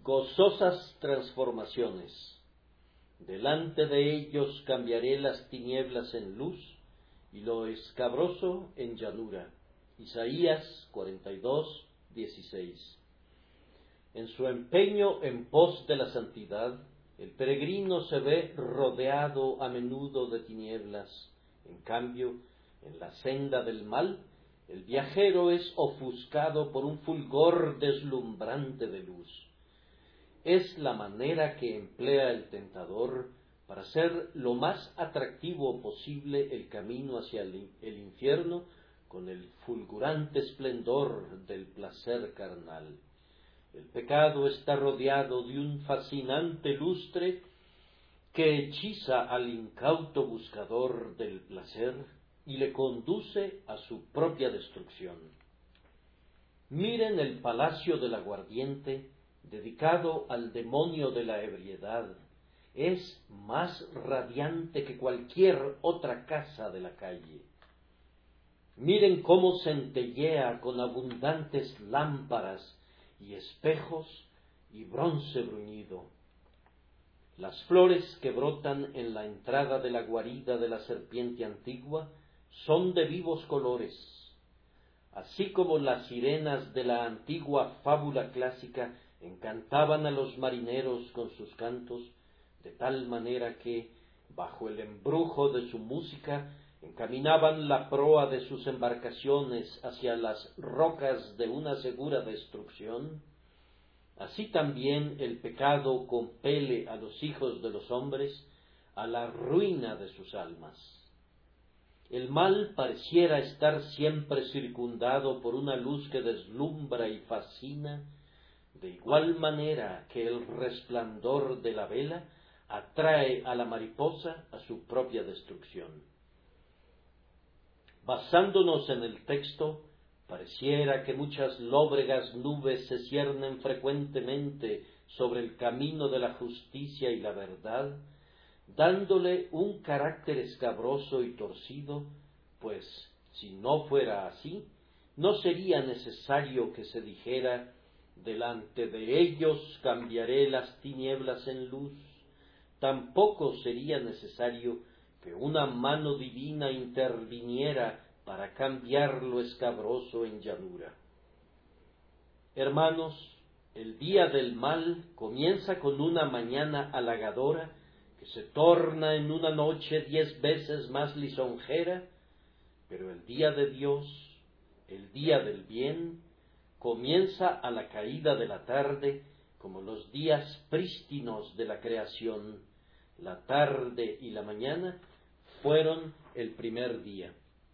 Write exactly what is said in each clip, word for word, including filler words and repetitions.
Gozosas transformaciones. Delante de ellos cambiaré las tinieblas en luz y lo escabroso en llanura. Isaías cuarenta y dos, dieciséis. En su empeño en pos de la santidad, el peregrino se ve rodeado a menudo de tinieblas. En cambio, en la senda del mal, el viajero es ofuscado por un fulgor deslumbrante de luz. Es la manera que emplea el tentador para hacer lo más atractivo posible el camino hacia el, el infierno con el fulgurante esplendor del placer carnal. El pecado está rodeado de un fascinante lustre que hechiza al incauto buscador del placer y le conduce a su propia destrucción. Miren el palacio del aguardiente, dedicado al demonio de la ebriedad. Es más radiante que cualquier otra casa de la calle. Miren cómo centellea con abundantes lámparas y espejos y bronce bruñido. Las flores que brotan en la entrada de la guarida de la serpiente antigua son de vivos colores, así como las sirenas de la antigua fábula clásica encantaban a los marineros con sus cantos, de tal manera que, bajo el embrujo de su música, encaminaban la proa de sus embarcaciones hacia las rocas de una segura destrucción. Así también el pecado compele a los hijos de los hombres a la ruina de sus almas. El mal pareciera estar siempre circundado por una luz que deslumbra y fascina, de igual manera que el resplandor de la vela atrae a la mariposa a su propia destrucción. Basándonos en el texto, pareciera que muchas lóbregas nubes se ciernen frecuentemente sobre el camino de la justicia y la verdad, dándole un carácter escabroso y torcido, pues, si no fuera así, no sería necesario que se dijera: delante de ellos cambiaré las tinieblas en luz. Tampoco sería necesario que una mano divina interviniera para cambiar lo escabroso en llanura. Hermanos, el día del mal comienza con una mañana halagadora que se torna en una noche diez veces más lisonjera, pero el día de Dios, el día del bien, comienza a la caída de la tarde, como los días prístinos de la creación. La tarde y la mañana fueron el primer día.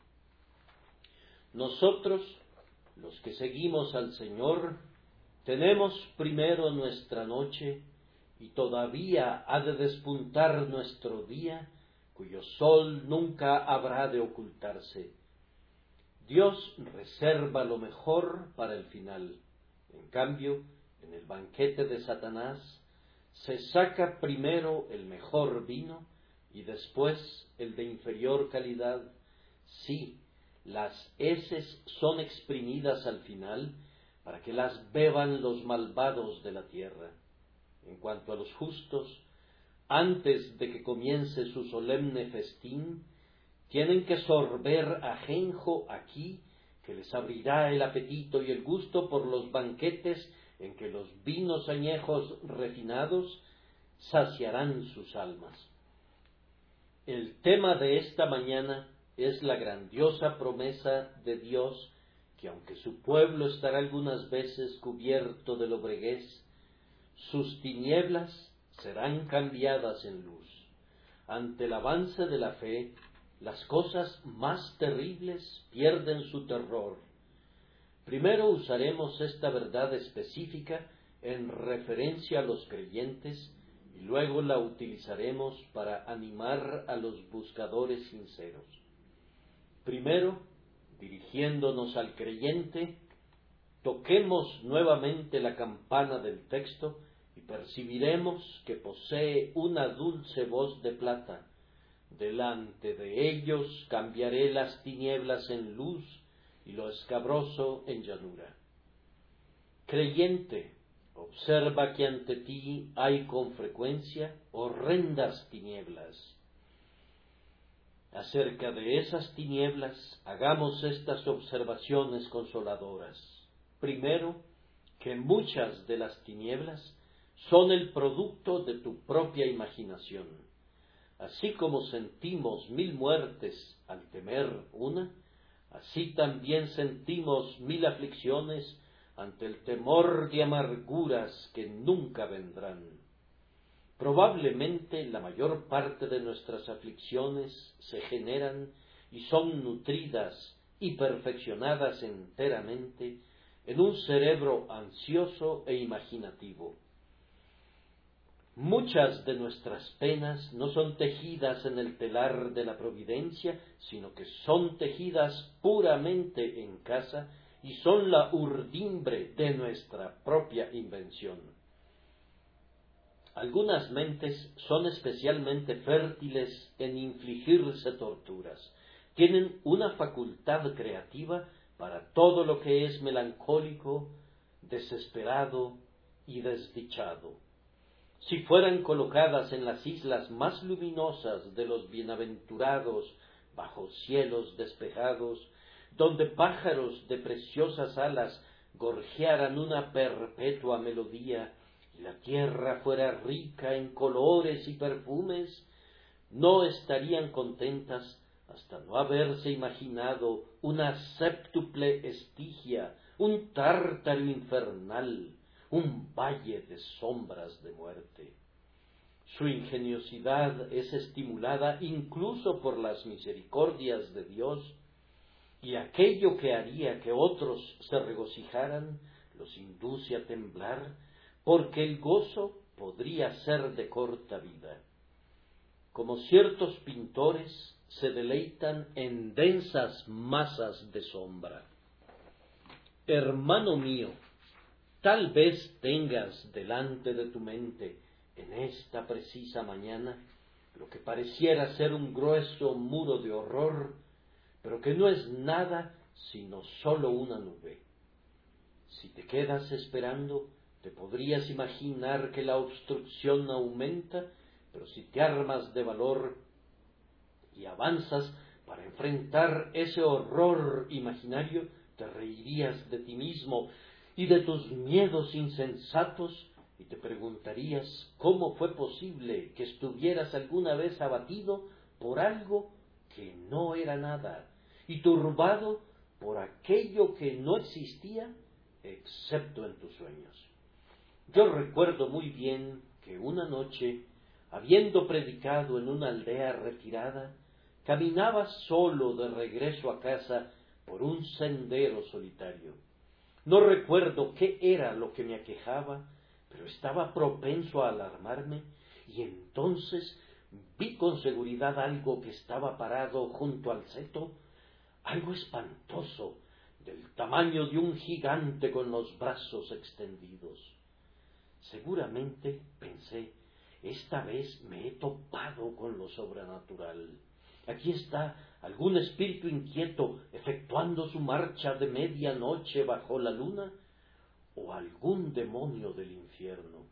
Nosotros, los que seguimos al Señor, tenemos primero nuestra noche, y todavía ha de despuntar nuestro día, cuyo sol nunca habrá de ocultarse. Dios reserva lo mejor para el final. En cambio, en el banquete de Satanás, se saca primero el mejor vino y después el de inferior calidad. Sí, las heces son exprimidas al final para que las beban los malvados de la tierra. En cuanto a los justos, antes de que comience su solemne festín, tienen que sorber ajenjo aquí, que les abrirá el apetito y el gusto por los banquetes en que los vinos añejos refinados saciarán sus almas. El tema de esta mañana es la grandiosa promesa de Dios, que aunque su pueblo estará algunas veces cubierto de lobreguez, sus tinieblas serán cambiadas en luz. Ante el avance de la fe, las cosas más terribles pierden su terror. Primero usaremos esta verdad específica en referencia a los creyentes y luego la utilizaremos para animar a los buscadores sinceros. Primero, dirigiéndonos al creyente, toquemos nuevamente la campana del texto y percibiremos que posee una dulce voz de plata. Delante de ellos cambiaré las tinieblas en luz y lo escabroso en llanura. Creyente, Observa que ante ti hay con frecuencia horrendas tinieblas. Acerca de esas tinieblas, hagamos estas observaciones consoladoras. Primero, que muchas de las tinieblas son el producto de tu propia imaginación. Así como sentimos mil muertes al temer una, así también sentimos mil aflicciones ante el temor de amarguras que nunca vendrán. Probablemente la mayor parte de nuestras aflicciones se generan y son nutridas y perfeccionadas enteramente en un cerebro ansioso e imaginativo. Muchas de nuestras penas no son tejidas en el telar de la providencia, sino que son tejidas puramente en casa y son la urdimbre de nuestra propia invención. Algunas mentes son especialmente fértiles en infligirse torturas. Tienen una facultad creativa para todo lo que es melancólico, desesperado y desdichado. Si fueran colocadas en las islas más luminosas de los bienaventurados, bajo cielos despejados, donde pájaros de preciosas alas gorjearan una perpetua melodía, y la tierra fuera rica en colores y perfumes, no estarían contentas hasta no haberse imaginado una séptuple Estigia, un tártaro infernal, un valle de sombras de muerte. Su ingeniosidad es estimulada incluso por las misericordias de Dios, y aquello que haría que otros se regocijaran los induce a temblar, porque el gozo podría ser de corta vida. Como ciertos pintores se deleitan en densas masas de sombra. Hermano mío, tal vez tengas delante de tu mente en esta precisa mañana lo que pareciera ser un grueso muro de horror, pero que no es nada sino sólo una nube. Si te quedas esperando, te podrías imaginar que la obstrucción aumenta, pero si te armas de valor y avanzas para enfrentar ese horror imaginario, te reirías de ti mismo y de tus miedos insensatos, y te preguntarías cómo fue posible que estuvieras alguna vez abatido por algo que no era nada, y turbado por aquello que no existía, excepto en tus sueños. Yo recuerdo muy bien que una noche, habiendo predicado en una aldea retirada, caminaba solo de regreso a casa por un sendero solitario. No recuerdo qué era lo que me aquejaba, pero estaba propenso a alarmarme, y entonces vi con seguridad algo que estaba parado junto al seto, algo espantoso, del tamaño de un gigante con los brazos extendidos. Seguramente, pensé, esta vez me he topado con lo sobrenatural. Aquí está algún espíritu inquieto efectuando su marcha de media noche bajo la luna, o algún demonio del infierno.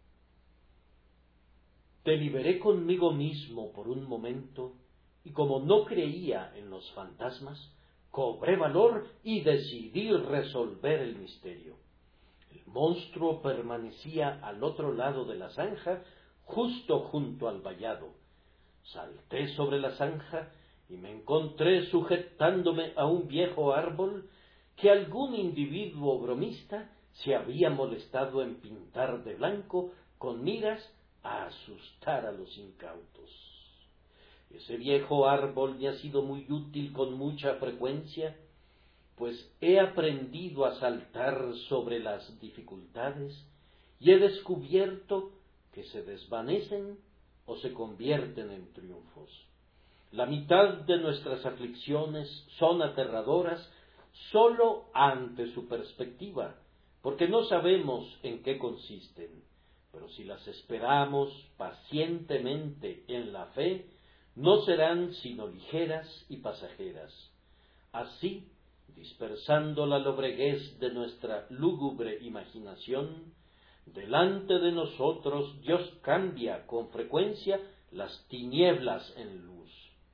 Deliberé conmigo mismo por un momento, y como no creía en los fantasmas, cobré valor y decidí resolver el misterio. El monstruo permanecía al otro lado de la zanja, justo junto al vallado. Salté sobre la zanja y me encontré sujetándome a un viejo árbol que algún individuo bromista se había molestado en pintar de blanco con miras a asustar a los incautos. Ese viejo árbol me ha sido muy útil con mucha frecuencia, pues he aprendido a saltar sobre las dificultades y he descubierto que se desvanecen o se convierten en triunfos. La mitad de nuestras aflicciones son aterradoras sólo ante su perspectiva, porque no sabemos en qué consisten, pero si las esperamos pacientemente en la fe, no serán sino ligeras y pasajeras. Así, dispersando la lobreguez de nuestra lúgubre imaginación, Delante de nosotros Dios cambia con frecuencia las tinieblas en luz.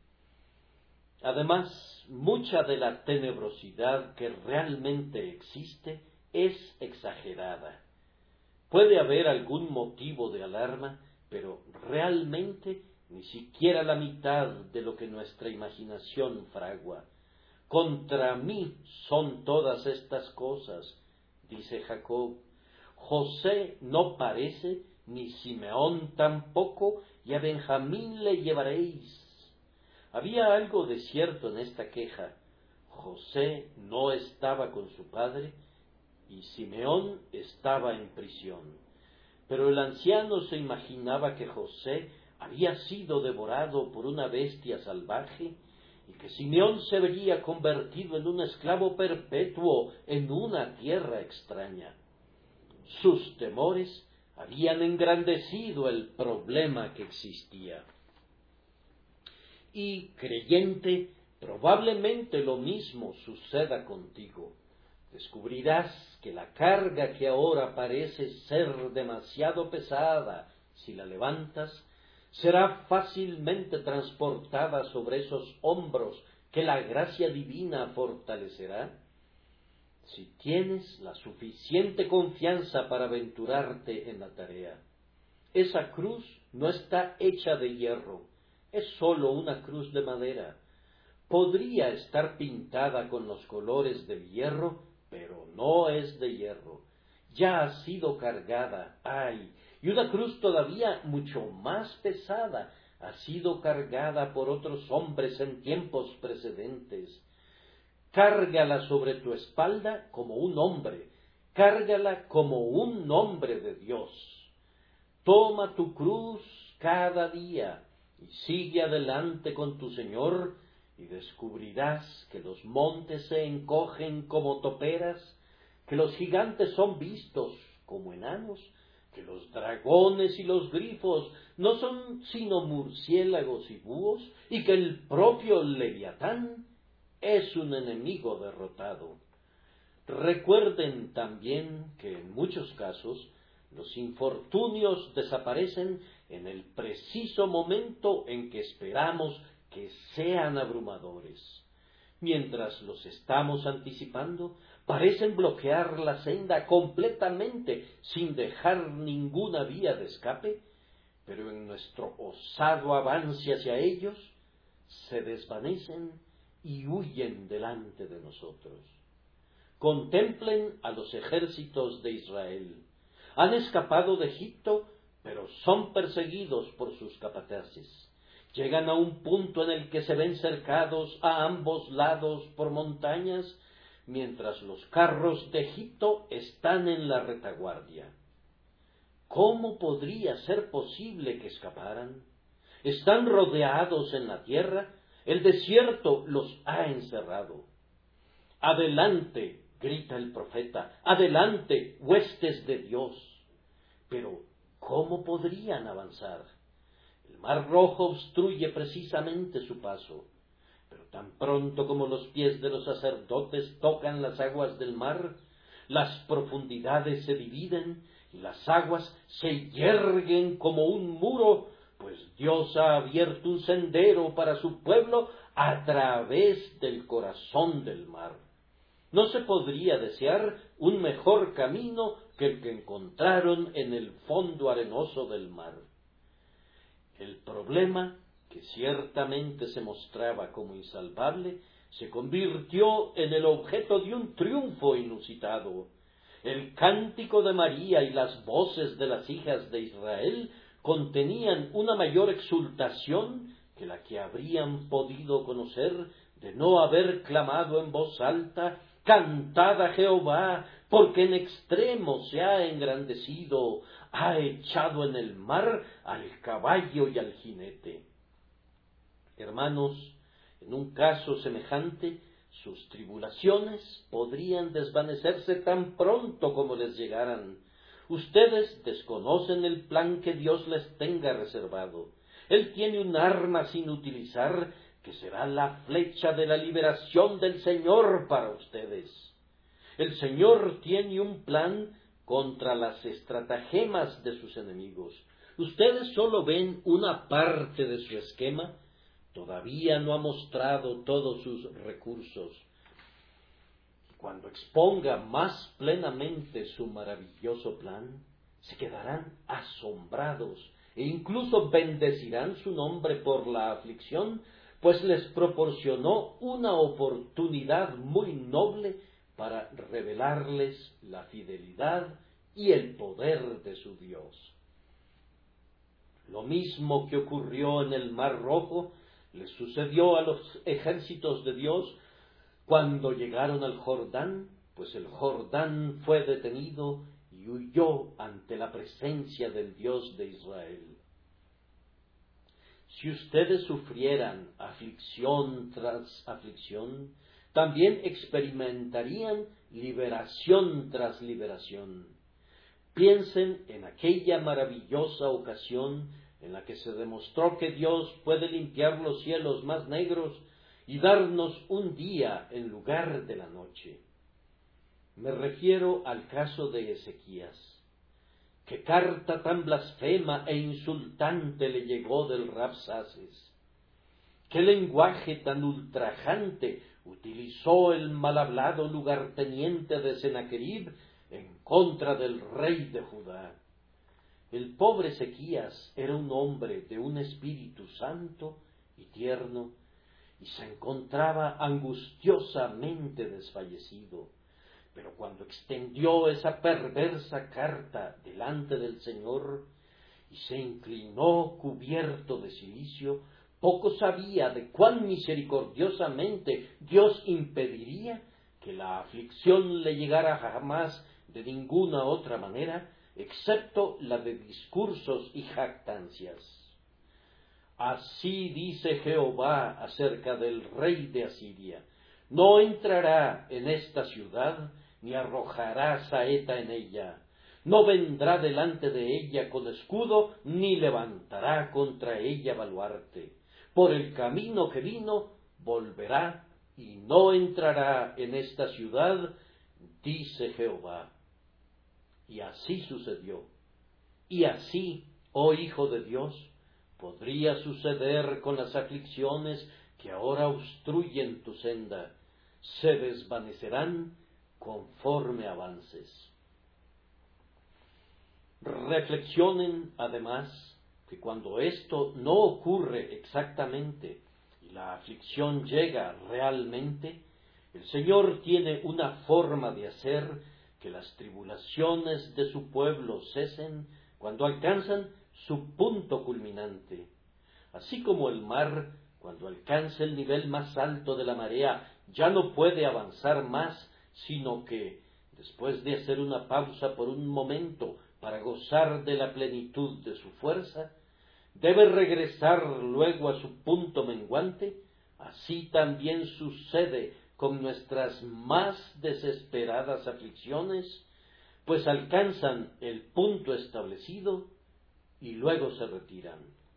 Además, mucha de la tenebrosidad que realmente existe es exagerada. Puede haber algún motivo de alarma, pero realmente ni siquiera la mitad de lo que nuestra imaginación fragua. Contra mí son todas estas cosas, dice Jacob. José no parece, ni Simeón tampoco, y a Benjamín le llevaréis. Había algo de cierto en esta queja. José no estaba con su padre, y Simeón estaba en prisión. Pero el anciano se imaginaba que José había sido devorado por una bestia salvaje, y que Simeón se vería convertido en un esclavo perpetuo en una tierra extraña. Sus temores habían engrandecido el problema que existía. Y, creyente, probablemente lo mismo suceda contigo. Descubrirás que la carga que ahora parece ser demasiado pesada, si la levantas, será fácilmente transportada sobre esos hombros que la gracia divina fortalecerá. Si tienes la suficiente confianza para aventurarte en la tarea. Esa cruz no está hecha de hierro, es sólo una cruz de madera. Podría estar pintada con los colores del hierro, pero no es de hierro. Ya ha sido cargada, ay, y una cruz todavía mucho más pesada ha sido cargada por otros hombres en tiempos precedentes. Cárgala sobre tu espalda como un hombre, cárgala como un hombre de Dios. Toma tu cruz cada día y sigue adelante con tu Señor, y descubrirás que los montes se encogen como toperas, que los gigantes son vistos como enanos, que los dragones y los grifos no son sino murciélagos y búhos, y que el propio Leviatán es un enemigo derrotado. Recuerden también que en muchos casos los infortunios desaparecen en el preciso momento en que esperamos que sean abrumadores. Mientras los estamos anticipando, parecen bloquear la senda completamente sin dejar ninguna vía de escape, pero en nuestro osado avance hacia ellos, se desvanecen y huyen delante de nosotros. Contemplen a los ejércitos de Israel. Han escapado de Egipto, pero son perseguidos por sus capataces. Llegan a un punto en el que se ven cercados a ambos lados por montañas, mientras los carros de Egipto están en la retaguardia. ¿Cómo podría ser posible que escaparan? Están rodeados en la tierra, el desierto los ha encerrado. Adelante, grita el profeta, adelante, huestes de Dios. Pero, ¿cómo podrían avanzar? El mar rojo obstruye precisamente su paso, pero tan pronto como los pies de los sacerdotes tocan las aguas del mar, las profundidades se dividen y las aguas se yerguen como un muro, pues Dios ha abierto un sendero para su pueblo a través del corazón del mar. No se podría desear un mejor camino que el que encontraron en el fondo arenoso del mar. El problema, que ciertamente se mostraba como insalvable, se convirtió en el objeto de un triunfo inusitado. El cántico de María y las voces de las hijas de Israel contenían una mayor exultación que la que habrían podido conocer de no haber clamado en voz alta: «Cantad a Jehová, porque en extremo se ha engrandecido, ha echado en el mar al caballo y al jinete». Hermanos, en un caso semejante, sus tribulaciones podrían desvanecerse tan pronto como les llegaran. Ustedes desconocen el plan que Dios les tenga reservado. Él tiene un arma sin utilizar, que será la flecha de la liberación del Señor para ustedes. El Señor tiene un plan contra las estratagemas de sus enemigos. Ustedes solo ven una parte de su esquema, todavía no ha mostrado todos sus recursos. Cuando exponga más plenamente su maravilloso plan, se quedarán asombrados e incluso bendecirán su nombre por la aflicción, pues les proporcionó una oportunidad muy noble para revelarles la fidelidad y el poder de su Dios. Lo mismo que ocurrió en el Mar Rojo, le sucedió a los ejércitos de Dios cuando llegaron al Jordán, pues el Jordán fue detenido y huyó ante la presencia del Dios de Israel. Si ustedes sufrieran aflicción tras aflicción, también experimentarían liberación tras liberación. Piensen en aquella maravillosa ocasión en la que se demostró que Dios puede limpiar los cielos más negros y darnos un día en lugar de la noche. Me refiero al caso de Ezequías. ¿Qué carta tan blasfema e insultante le llegó del Rabsaces? ¿Qué lenguaje tan ultrajante utilizó el mal hablado lugarteniente de Sennacherib en contra del rey de Judá? El pobre Ezequías era un hombre de un espíritu santo y tierno, y se encontraba angustiosamente desfallecido. Pero cuando extendió esa perversa carta delante del Señor y se inclinó cubierto de cilicio, poco sabía de cuán misericordiosamente Dios impediría que la aflicción le llegara jamás de ninguna otra manera, excepto la de discursos y jactancias. Así dice Jehová acerca del rey de Asiria: no entrará en esta ciudad, ni arrojará saeta en ella, no vendrá delante de ella con escudo, ni levantará contra ella baluarte. Por el camino que vino, volverá, y no entrará en esta ciudad, dice Jehová. Y así sucedió. Y así, oh Hijo de Dios, podría suceder con las aflicciones que ahora obstruyen tu senda. Se desvanecerán conforme avances. Reflexionen, además, que cuando esto no ocurre exactamente y la aflicción llega realmente, el Señor tiene una forma de hacer que las tribulaciones de su pueblo cesen cuando alcanzan su punto culminante. Así como el mar, cuando alcanza el nivel más alto de la marea, ya no puede avanzar más, sino que, después de hacer una pausa por un momento para gozar de la plenitud de su fuerza, debe regresar luego a su punto menguante. Así también sucede con nuestras más desesperadas aflicciones, pues alcanzan el punto establecido y luego se retiran.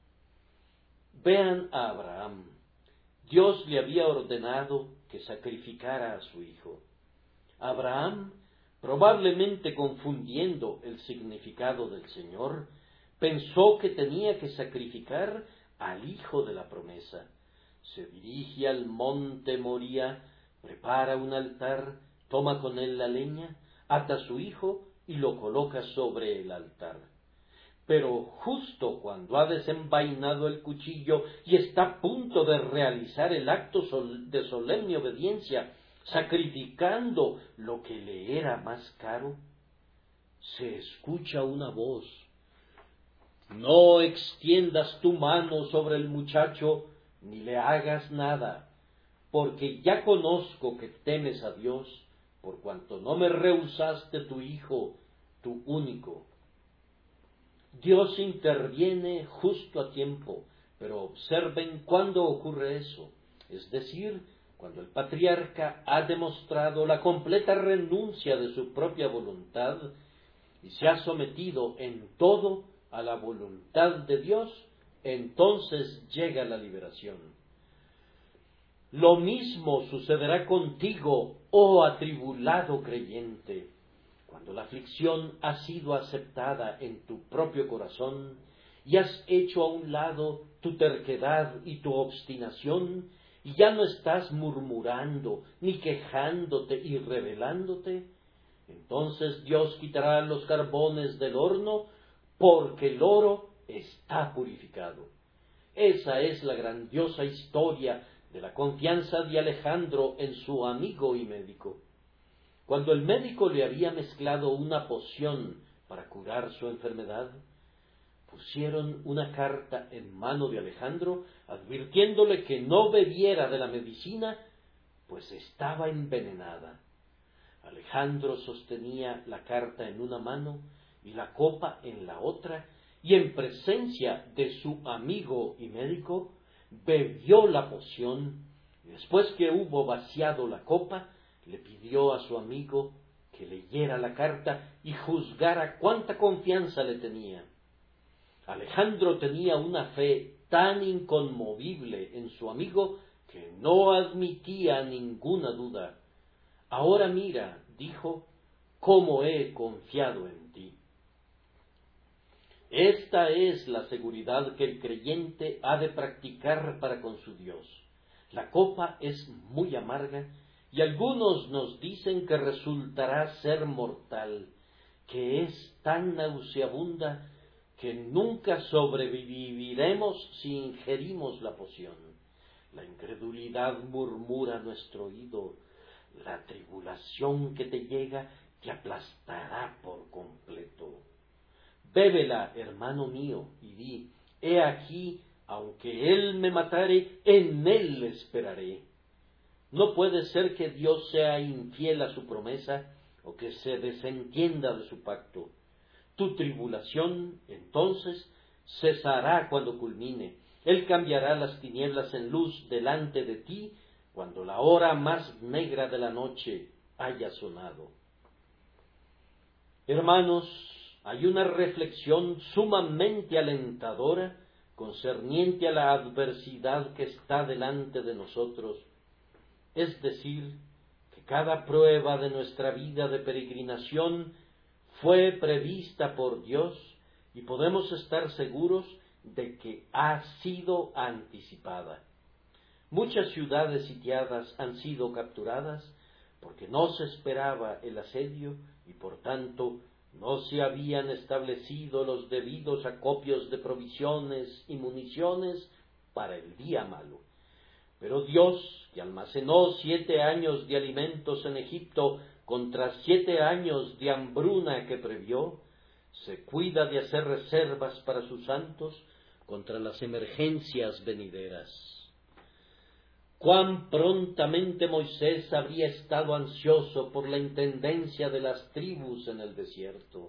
Vean a Abraham. Dios le había ordenado que sacrificara a su hijo. Abraham, probablemente confundiendo el significado del Señor, pensó que tenía que sacrificar al hijo de la promesa. Se dirige al monte Moría, prepara un altar, toma con él la leña, ata a su hijo y lo coloca sobre el altar. Pero justo cuando ha desenvainado el cuchillo y está a punto de realizar el acto de solemne obediencia, sacrificando lo que le era más caro, se escucha una voz: no extiendas tu mano sobre el muchacho, ni le hagas nada, porque ya conozco que temes a Dios, por cuanto no me rehusaste tu hijo, tu único. Dios interviene justo a tiempo, pero observen cuándo ocurre eso, es decir, cuando el patriarca ha demostrado la completa renuncia de su propia voluntad y se ha sometido en todo a la voluntad de Dios, entonces llega la liberación. Lo mismo sucederá contigo, oh atribulado creyente. Cuando la aflicción ha sido aceptada en tu propio corazón y has hecho a un lado tu terquedad y tu obstinación, y ya no estás murmurando, ni quejándote y rebelándote, entonces Dios quitará los carbones del horno, porque el oro está purificado. Esa es la grandiosa historia de la confianza de Alejandro en su amigo y médico. Cuando el médico le había mezclado una poción para curar su enfermedad, pusieron una carta en mano de Alejandro advirtiéndole que no bebiera de la medicina, pues estaba envenenada. Alejandro sostenía la carta en una mano y la copa en la otra, y en presencia de su amigo y médico bebió la poción, y después que hubo vaciado la copa, le pidió a su amigo que leyera la carta y juzgara cuánta confianza le tenía. Alejandro tenía una fe tan inconmovible en su amigo que no admitía ninguna duda. Ahora mira, dijo, cómo he confiado en ti. Esta es la seguridad que el creyente ha de practicar para con su Dios. La copa es muy amarga y algunos nos dicen que resultará ser mortal, que es tan nauseabunda que nunca sobreviviremos si ingerimos la poción. La incredulidad murmura a nuestro oído, la tribulación que te llega te aplastará por completo. Bébela, hermano mío, y di, he aquí, aunque él me matare, en él esperaré. No puede ser que Dios sea infiel a su promesa, o que se desentienda de su pacto. Tu tribulación, entonces, cesará cuando culmine. Él cambiará las tinieblas en luz delante de ti, cuando la hora más negra de la noche haya sonado. Hermanos, hay una reflexión sumamente alentadora concerniente a la adversidad que está delante de nosotros, es decir, que cada prueba de nuestra vida de peregrinación fue prevista por Dios y podemos estar seguros de que ha sido anticipada. Muchas ciudades sitiadas han sido capturadas porque no se esperaba el asedio y por tanto no se habían establecido los debidos acopios de provisiones y municiones para el día malo. Pero Dios, que almacenó siete años de alimentos en Egipto contra siete años de hambruna que previó, se cuida de hacer reservas para sus santos contra las emergencias venideras. Cuán prontamente Moisés habría estado ansioso por la intendencia de las tribus en el desierto.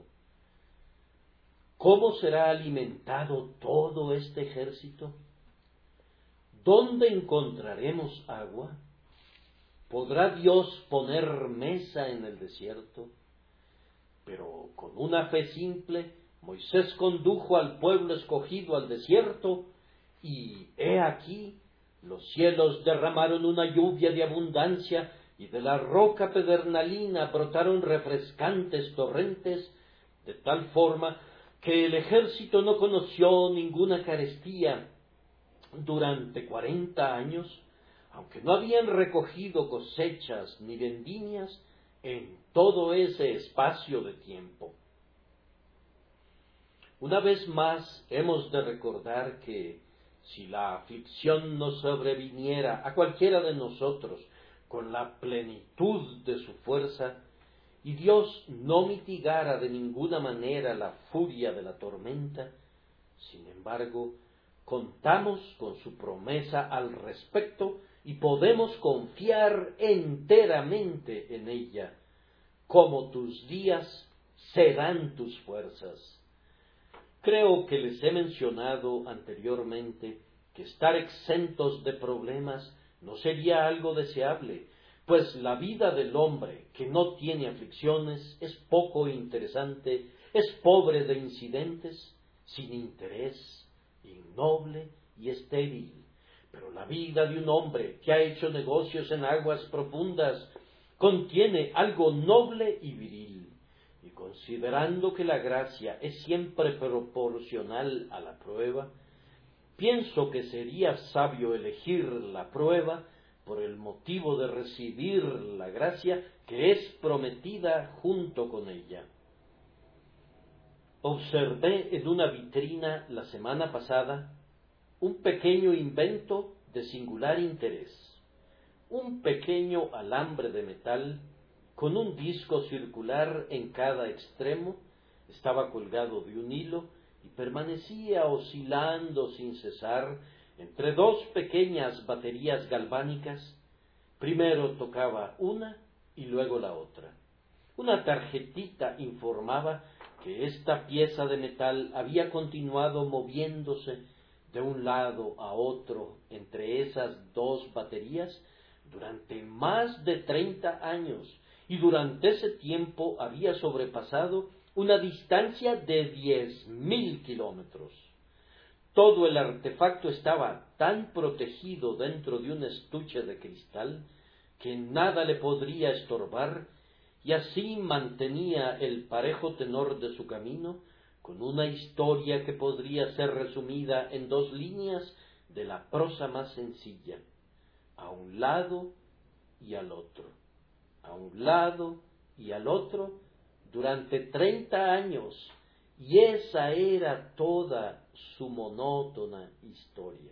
¿Cómo será alimentado todo este ejército? ¿Dónde encontraremos agua? ¿Podrá Dios poner mesa en el desierto? Pero con una fe simple, Moisés condujo al pueblo escogido al desierto, y he aquí, los cielos derramaron una lluvia de abundancia, y de la roca pedernalina brotaron refrescantes torrentes, de tal forma que el ejército no conoció ninguna carestía durante cuarenta años, aunque no habían recogido cosechas ni vendimias en todo ese espacio de tiempo. Una vez más hemos de recordar que si la aflicción nos sobreviniera a cualquiera de nosotros con la plenitud de su fuerza, y Dios no mitigara de ninguna manera la furia de la tormenta, sin embargo, contamos con su promesa al respecto y podemos confiar enteramente en ella. Como tus días serán tus fuerzas. Creo que les he mencionado anteriormente que estar exentos de problemas no sería algo deseable, pues la vida del hombre que no tiene aflicciones es poco interesante, es pobre de incidentes, sin interés, innoble y estéril. Pero la vida de un hombre que ha hecho negocios en aguas profundas contiene algo noble y viril, considerando que la gracia es siempre proporcional a la prueba, pienso que sería sabio elegir la prueba por el motivo de recibir la gracia que es prometida junto con ella. Observé en una vitrina la semana pasada un pequeño invento de singular interés, un pequeño alambre de metal con un disco circular en cada extremo, estaba colgado de un hilo y permanecía oscilando sin cesar entre dos pequeñas baterías galvánicas. Primero tocaba una y luego la otra. Una tarjetita informaba que esta pieza de metal había continuado moviéndose de un lado a otro entre esas dos baterías durante más de treinta años, y durante ese tiempo había sobrepasado una distancia de diez mil kilómetros. Todo el artefacto estaba tan protegido dentro de un estuche de cristal que nada le podría estorbar, y así mantenía el parejo tenor de su camino, con una historia que podría ser resumida en dos líneas de la prosa más sencilla: a un lado y al otro, a un lado y al otro, durante treinta años, y esa era toda su monótona historia.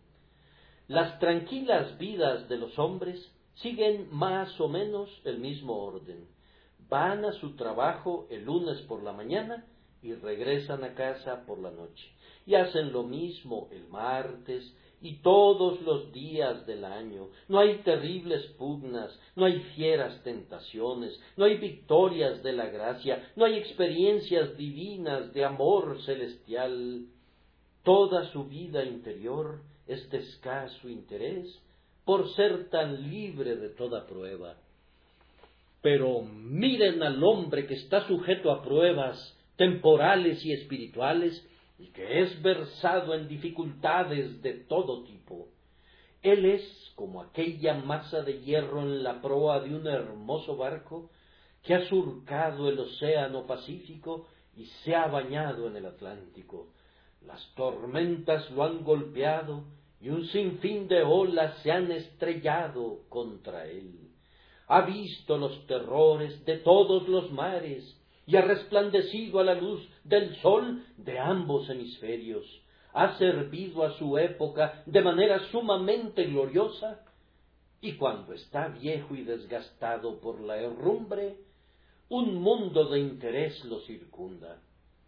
Las tranquilas vidas de los hombres siguen más o menos el mismo orden. Van a su trabajo el lunes por la mañana y regresan a casa por la noche, y hacen lo mismo el martes y todos los días del año. No hay terribles pugnas, no hay fieras tentaciones, no hay victorias de la gracia, no hay experiencias divinas de amor celestial. Toda su vida interior es de escaso interés por ser tan libre de toda prueba. Pero miren al hombre que está sujeto a pruebas temporales y espirituales y que es versado en dificultades de todo tipo. Él es como aquella masa de hierro en la proa de un hermoso barco que ha surcado el océano Pacífico y se ha bañado en el Atlántico. Las tormentas lo han golpeado y un sinfín de olas se han estrellado contra él. Ha visto los terrores de todos los mares y ha resplandecido a la luz del sol de ambos hemisferios. Ha servido a su época de manera sumamente gloriosa, y cuando está viejo y desgastado por la herrumbre, un mundo de interés lo circunda.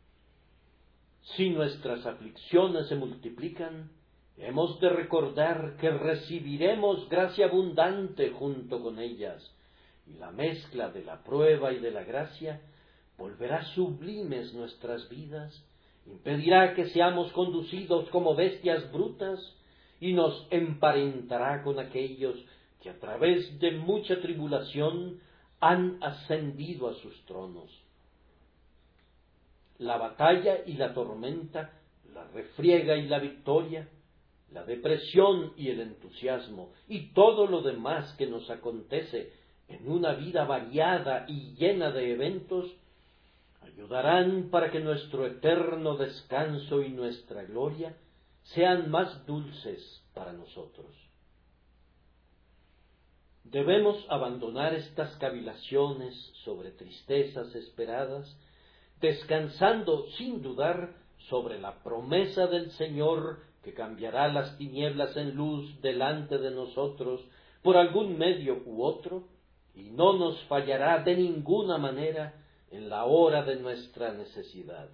Si nuestras aflicciones se multiplican, hemos de recordar que recibiremos gracia abundante junto con ellas, y la mezcla de la prueba y de la gracia volverá sublimes nuestras vidas, impedirá que seamos conducidos como bestias brutas, y nos emparentará con aquellos que a través de mucha tribulación han ascendido a sus tronos. La batalla y la tormenta, la refriega y la victoria, la depresión y el entusiasmo, y todo lo demás que nos acontece en una vida variada y llena de eventos, ayudarán para que nuestro eterno descanso y nuestra gloria sean más dulces para nosotros. Debemos abandonar estas cavilaciones sobre tristezas esperadas, descansando sin dudar sobre la promesa del Señor que cambiará las tinieblas en luz delante de nosotros por algún medio u otro, y no nos fallará de ninguna manera en la hora de nuestra necesidad.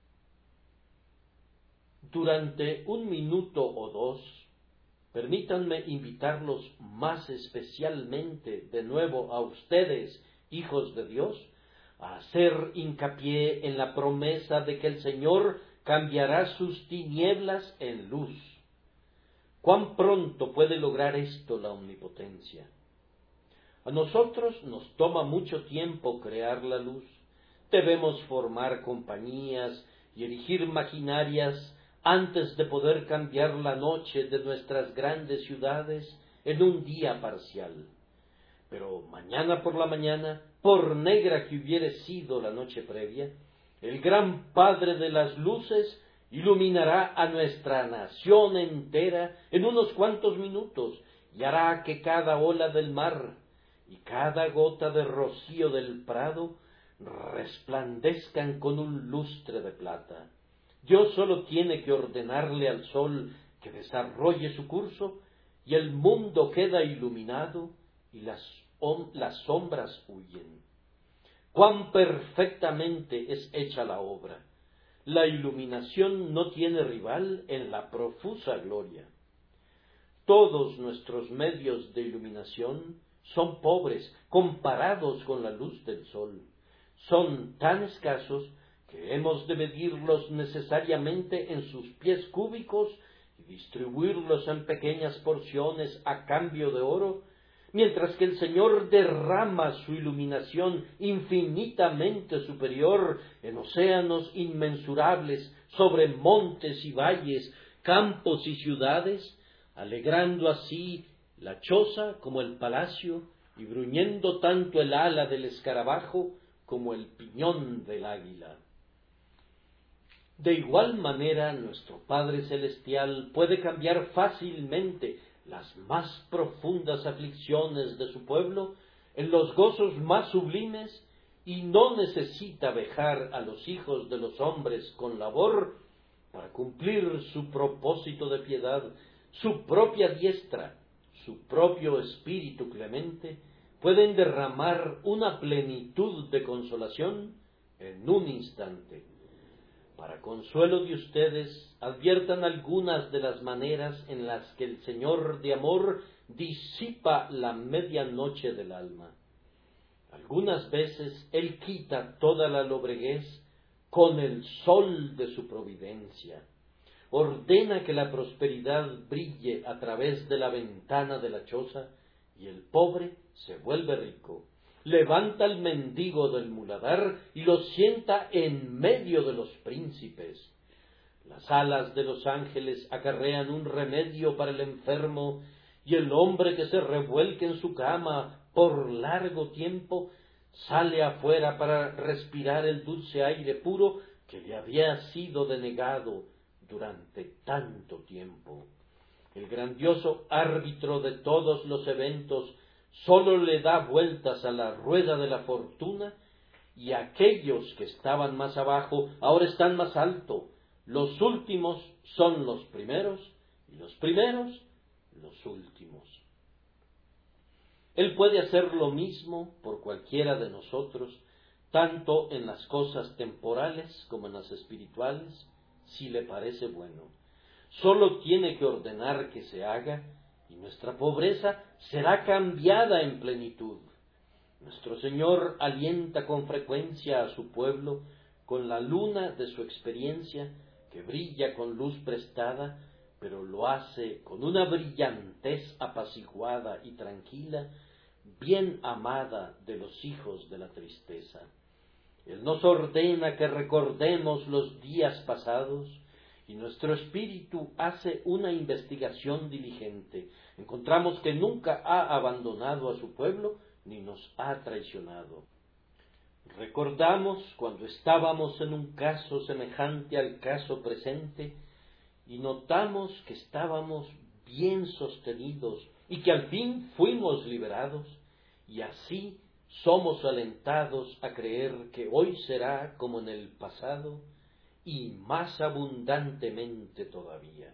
Durante un minuto o dos, permítanme invitarlos más especialmente de nuevo a ustedes, hijos de Dios, a hacer hincapié en la promesa de que el Señor cambiará sus tinieblas en luz. ¿Cuán pronto puede lograr esto la omnipotencia? A nosotros nos toma mucho tiempo crear la luz. Debemos formar compañías y erigir maquinarias antes de poder cambiar la noche de nuestras grandes ciudades en un día parcial. Pero mañana por la mañana por negra que hubiere sido la noche previa, el gran Padre de las luces iluminará a nuestra nación entera en unos cuantos minutos y hará que cada ola del mar y cada gota de rocío del prado resplandezcan con un lustre de plata. Dios sólo tiene que ordenarle al sol que desarrolle su curso y el mundo queda iluminado y las, las sombras huyen. Cuán perfectamente es hecha la obra. La iluminación no tiene rival en la profusa gloria. Todos nuestros medios de iluminación son pobres comparados con la luz del sol. Son tan escasos que hemos de medirlos necesariamente en sus pies cúbicos y distribuirlos en pequeñas porciones a cambio de oro, mientras que el Señor derrama su iluminación infinitamente superior en océanos inmensurables, sobre montes y valles, campos y ciudades, alegrando así la choza como el palacio y bruñendo tanto el ala del escarabajo como el piñón del águila. De igual manera, nuestro Padre Celestial puede cambiar fácilmente las más profundas aflicciones de su pueblo en los gozos más sublimes y no necesita vejar a los hijos de los hombres con labor para cumplir su propósito de piedad. Su propia diestra, su propio espíritu clemente pueden derramar una plenitud de consolación en un instante. Para consuelo de ustedes, adviertan algunas de las maneras en las que el Señor de amor disipa la medianoche del alma. Algunas veces Él quita toda la lobreguez con el sol de su providencia. Ordena que la prosperidad brille a través de la ventana de la choza y el pobre se vuelve rico. Levanta al mendigo del muladar y lo sienta en medio de los príncipes. Las alas de los ángeles acarrean un remedio para el enfermo y el hombre que se revuelque en su cama por largo tiempo sale afuera para respirar el dulce aire puro que le había sido denegado durante tanto tiempo. El grandioso árbitro de todos los eventos sólo le da vueltas a la rueda de la fortuna, y aquellos que estaban más abajo ahora están más alto. Los últimos son los primeros, y los primeros los últimos. Él puede hacer lo mismo por cualquiera de nosotros, tanto en las cosas temporales como en las espirituales, si le parece bueno. Sólo tiene que ordenar que se haga, y nuestra pobreza será cambiada en plenitud. Nuestro Señor alienta con frecuencia a su pueblo con la luna de su experiencia, que brilla con luz prestada, pero lo hace con una brillantez apaciguada y tranquila, bien amada de los hijos de la tristeza. Él nos ordena que recordemos los días pasados, y nuestro espíritu hace una investigación diligente. Encontramos que nunca ha abandonado a su pueblo ni nos ha traicionado. Recordamos cuando estábamos en un caso semejante al caso presente y notamos que estábamos bien sostenidos y que al fin fuimos liberados, y así somos alentados a creer que hoy será como en el pasado y más abundantemente todavía.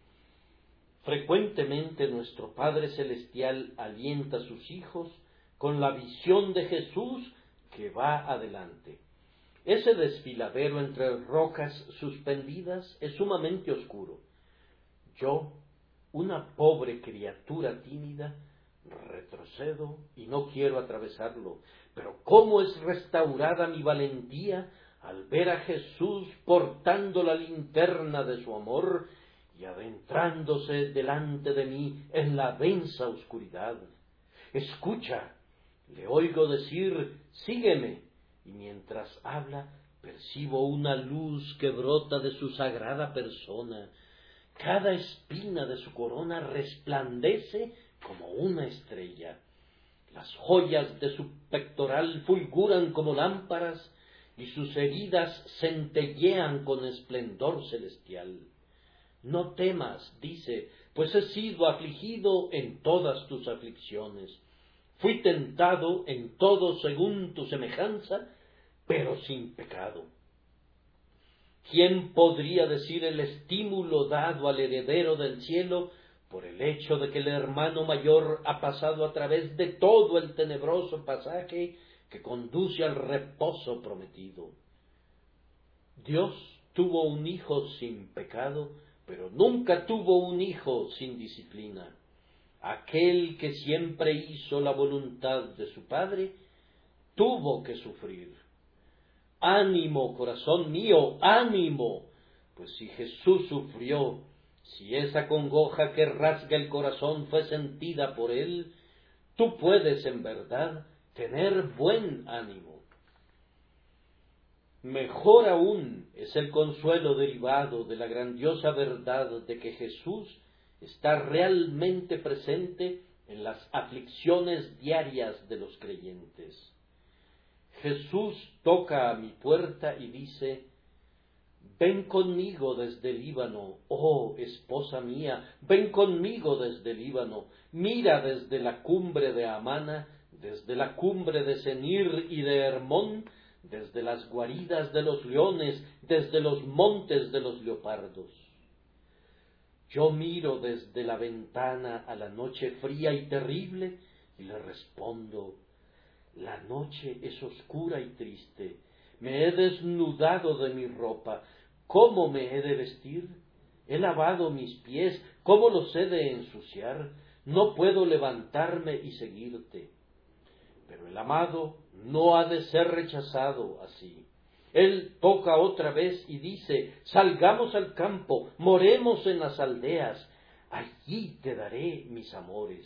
Frecuentemente nuestro Padre Celestial alienta a sus hijos con la visión de Jesús que va adelante. Ese desfiladero entre rocas suspendidas es sumamente oscuro. Yo, una pobre criatura tímida, retrocedo y no quiero atravesarlo, pero cómo es restaurada mi valentía al ver a Jesús portando la linterna de su amor y adentrándose delante de mí en la densa oscuridad. Escucha, le oigo decir, sígueme, y mientras habla percibo una luz que brota de su sagrada persona. Cada espina de su corona resplandece como una estrella. Las joyas de su pectoral fulguran como lámparas, y sus heridas centellean con esplendor celestial. No temas, dice, pues he sido afligido en todas tus aflicciones. Fui tentado en todo según tu semejanza, pero sin pecado. ¿Quién podría decir el estímulo dado al heredero del cielo por el hecho de que el hermano mayor ha pasado a través de todo el tenebroso pasaje que conduce al reposo prometido? Dios tuvo un hijo sin pecado, pero nunca tuvo un hijo sin disciplina. Aquel que siempre hizo la voluntad de su Padre, tuvo que sufrir. Ánimo, corazón mío, ánimo, pues si Jesús sufrió, si esa congoja que rasga el corazón fue sentida por él, tú puedes en verdad tener buen ánimo. Mejor aún es el consuelo derivado de la grandiosa verdad de que Jesús está realmente presente en las aflicciones diarias de los creyentes. Jesús toca a mi puerta y dice: ven conmigo desde el Líbano, oh esposa mía, ven conmigo desde el Líbano, mira desde la cumbre de Amana, desde la cumbre de Senir y de Hermón, desde las guaridas de los leones, desde los montes de los leopardos. Yo miro desde la ventana a la noche fría y terrible y le respondo: la noche es oscura y triste, me he desnudado de mi ropa, ¿cómo me he de vestir? He lavado mis pies, ¿cómo los he de ensuciar? No puedo levantarme y seguirte. Pero el amado no ha de ser rechazado así. Él toca otra vez y dice: salgamos al campo, moremos en las aldeas, allí te daré mis amores.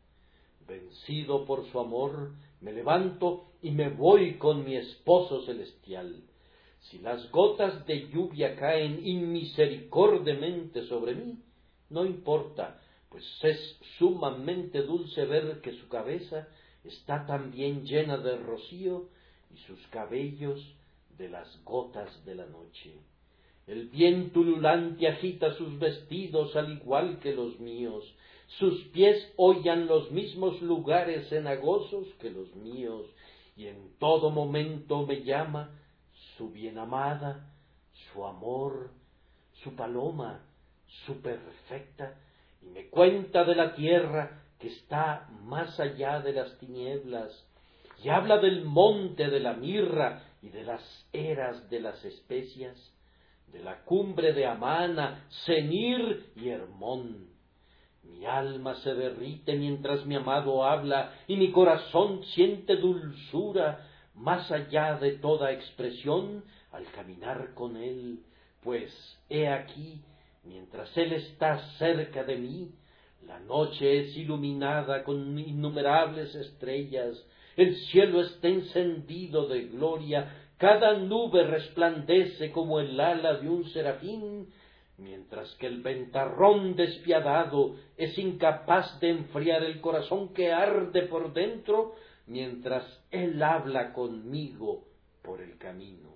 Vencido por su amor, me levanto y me voy con mi esposo celestial. Si las gotas de lluvia caen inmisericordiamente sobre mí, no importa, pues es sumamente dulce ver que su cabeza está también llena de rocío y sus cabellos de las gotas de la noche. El viento ululante agita sus vestidos al igual que los míos. Sus pies hollan los mismos lugares cenagosos que los míos, y en todo momento me llama su bienamada, su amor, su paloma, su perfecta, y me cuenta de la tierra que está más allá de las tinieblas, y habla del monte de la mirra y de las eras de las especias, de la cumbre de Amana, Senir y Hermón. Mi alma se derrite mientras mi amado habla, y mi corazón siente dulzura más allá de toda expresión al caminar con él, pues he aquí, mientras él está cerca de mí, la noche es iluminada con innumerables estrellas, el cielo está encendido de gloria, cada nube resplandece como el ala de un serafín, mientras que el ventarrón despiadado es incapaz de enfriar el corazón que arde por dentro, mientras él habla conmigo por el camino.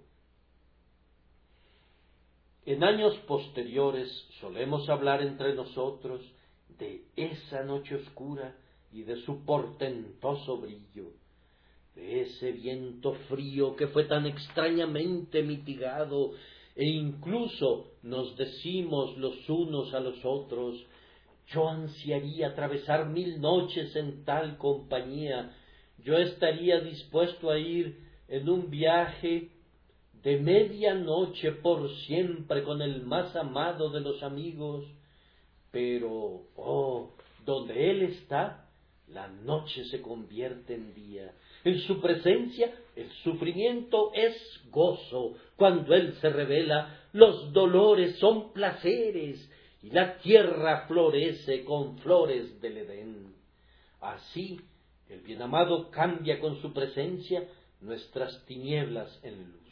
En años posteriores solemos hablar entre nosotros de esa noche oscura y de su portentoso brillo, de ese viento frío que fue tan extrañamente mitigado, e incluso nos decimos los unos a los otros: yo ansiaría atravesar mil noches en tal compañía, yo estaría dispuesto a ir en un viaje de media noche por siempre con el más amado de los amigos, pero, oh, donde él está, la noche se convierte en día. En su presencia, el sufrimiento es gozo. Cuando él se revela, los dolores son placeres, y la tierra florece con flores del Edén. Así, el bienamado cambia con su presencia nuestras tinieblas en luz.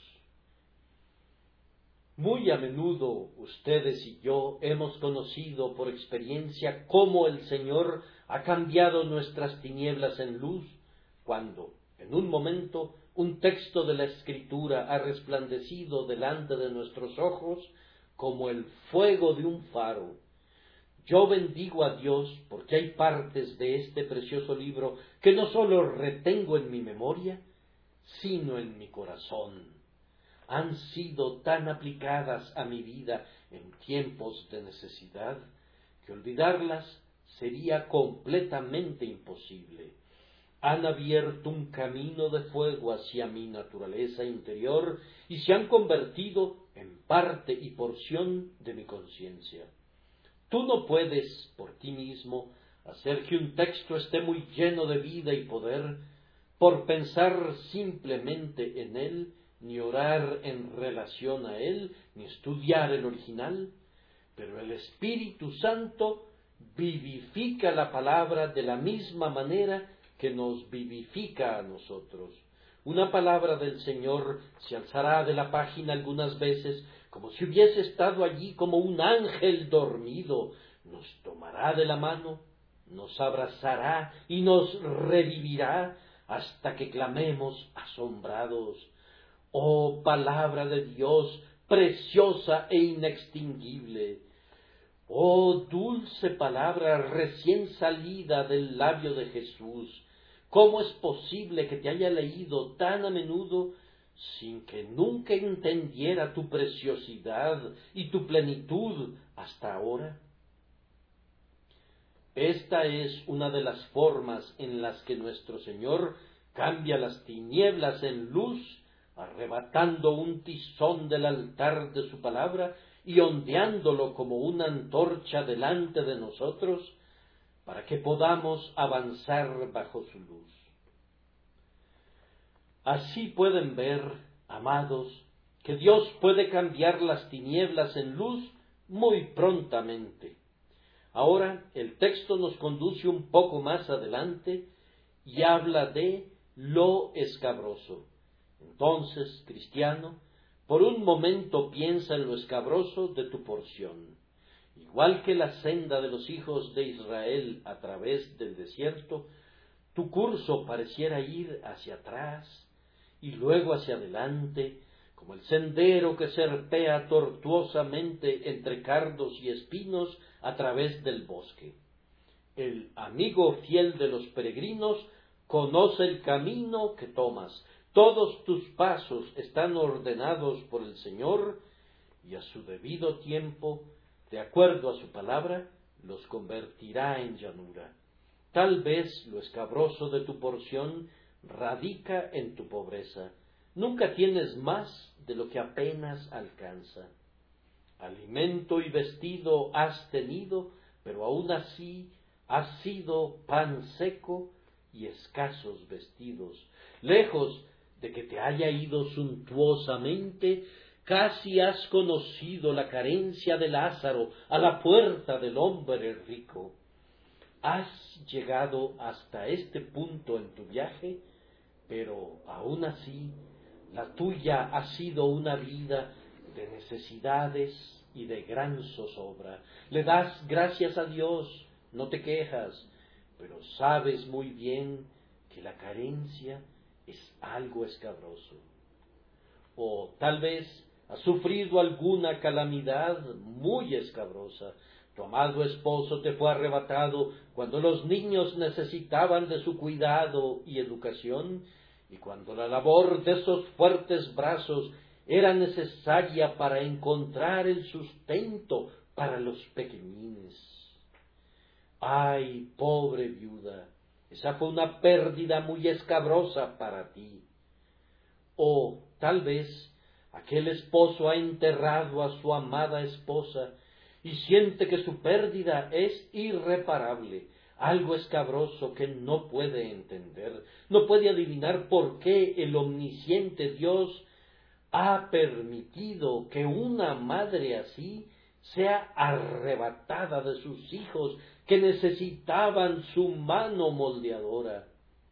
Muy a menudo ustedes y yo hemos conocido por experiencia cómo el Señor ha cambiado nuestras tinieblas en luz, Cuando, en un momento, un texto de la Escritura ha resplandecido delante de nuestros ojos como el fuego de un faro. Yo bendigo a Dios porque hay partes de este precioso libro que no sólo retengo en mi memoria, sino en mi corazón. Han sido tan aplicadas a mi vida en tiempos de necesidad que olvidarlas sería completamente imposible. Han abierto un camino de fuego hacia mi naturaleza interior y se han convertido en parte y porción de mi conciencia. Tú no puedes, por ti mismo, hacer que un texto esté muy lleno de vida y poder por pensar simplemente en él, ni orar en relación a él, ni estudiar el original, pero el Espíritu Santo vivifica la palabra de la misma manera que nos vivifica a nosotros. Una palabra del Señor se alzará de la página algunas veces como si hubiese estado allí como un ángel dormido, nos tomará de la mano, nos abrazará y nos revivirá hasta que clamemos asombrados: oh palabra de Dios, preciosa e inextinguible, oh dulce palabra recién salida del labio de Jesús, ¿cómo es posible que te haya leído tan a menudo sin que nunca entendiera tu preciosidad y tu plenitud hasta ahora? Esta es una de las formas en las que nuestro Señor cambia las tinieblas en luz, arrebatando un tizón del altar de su palabra y ondeándolo como una antorcha delante de nosotros, para que podamos avanzar bajo su luz. Así pueden ver, amados, que Dios puede cambiar las tinieblas en luz muy prontamente. Ahora el texto nos conduce un poco más adelante y habla de lo escabroso. Entonces, cristiano, por un momento piensa en lo escabroso de tu porción. Igual que la senda de los hijos de Israel a través del desierto, tu curso pareciera ir hacia atrás y luego hacia adelante, como el sendero que serpea tortuosamente entre cardos y espinos a través del bosque. El amigo fiel de los peregrinos conoce el camino que tomas. Todos tus pasos están ordenados por el Señor y a su debido tiempo, de acuerdo a su palabra, los convertirá en llanura. Tal vez lo escabroso de tu porción radica en tu pobreza. Nunca tienes más de lo que apenas alcanza. Alimento y vestido has tenido, pero aún así has sido pan seco y escasos vestidos. Lejos de que te haya ido suntuosamente, casi has conocido la carencia de Lázaro a la puerta del hombre rico. Has llegado hasta este punto en tu viaje, pero aún así la tuya ha sido una vida de necesidades y de gran zozobra. Le das gracias a Dios, no te quejas, pero sabes muy bien que la carencia es algo escabroso. O tal vez has sufrido alguna calamidad muy escabrosa. Tu amado esposo te fue arrebatado cuando los niños necesitaban de su cuidado y educación, y cuando la labor de esos fuertes brazos era necesaria para encontrar el sustento para los pequeñines. ¡Ay, pobre viuda! Esa fue una pérdida muy escabrosa para ti. O tal vez aquel esposo ha enterrado a su amada esposa y siente que su pérdida es irreparable, algo escabroso que no puede entender, no puede adivinar por qué el omnisciente Dios ha permitido que una madre así sea arrebatada de sus hijos que necesitaban su mano moldeadora.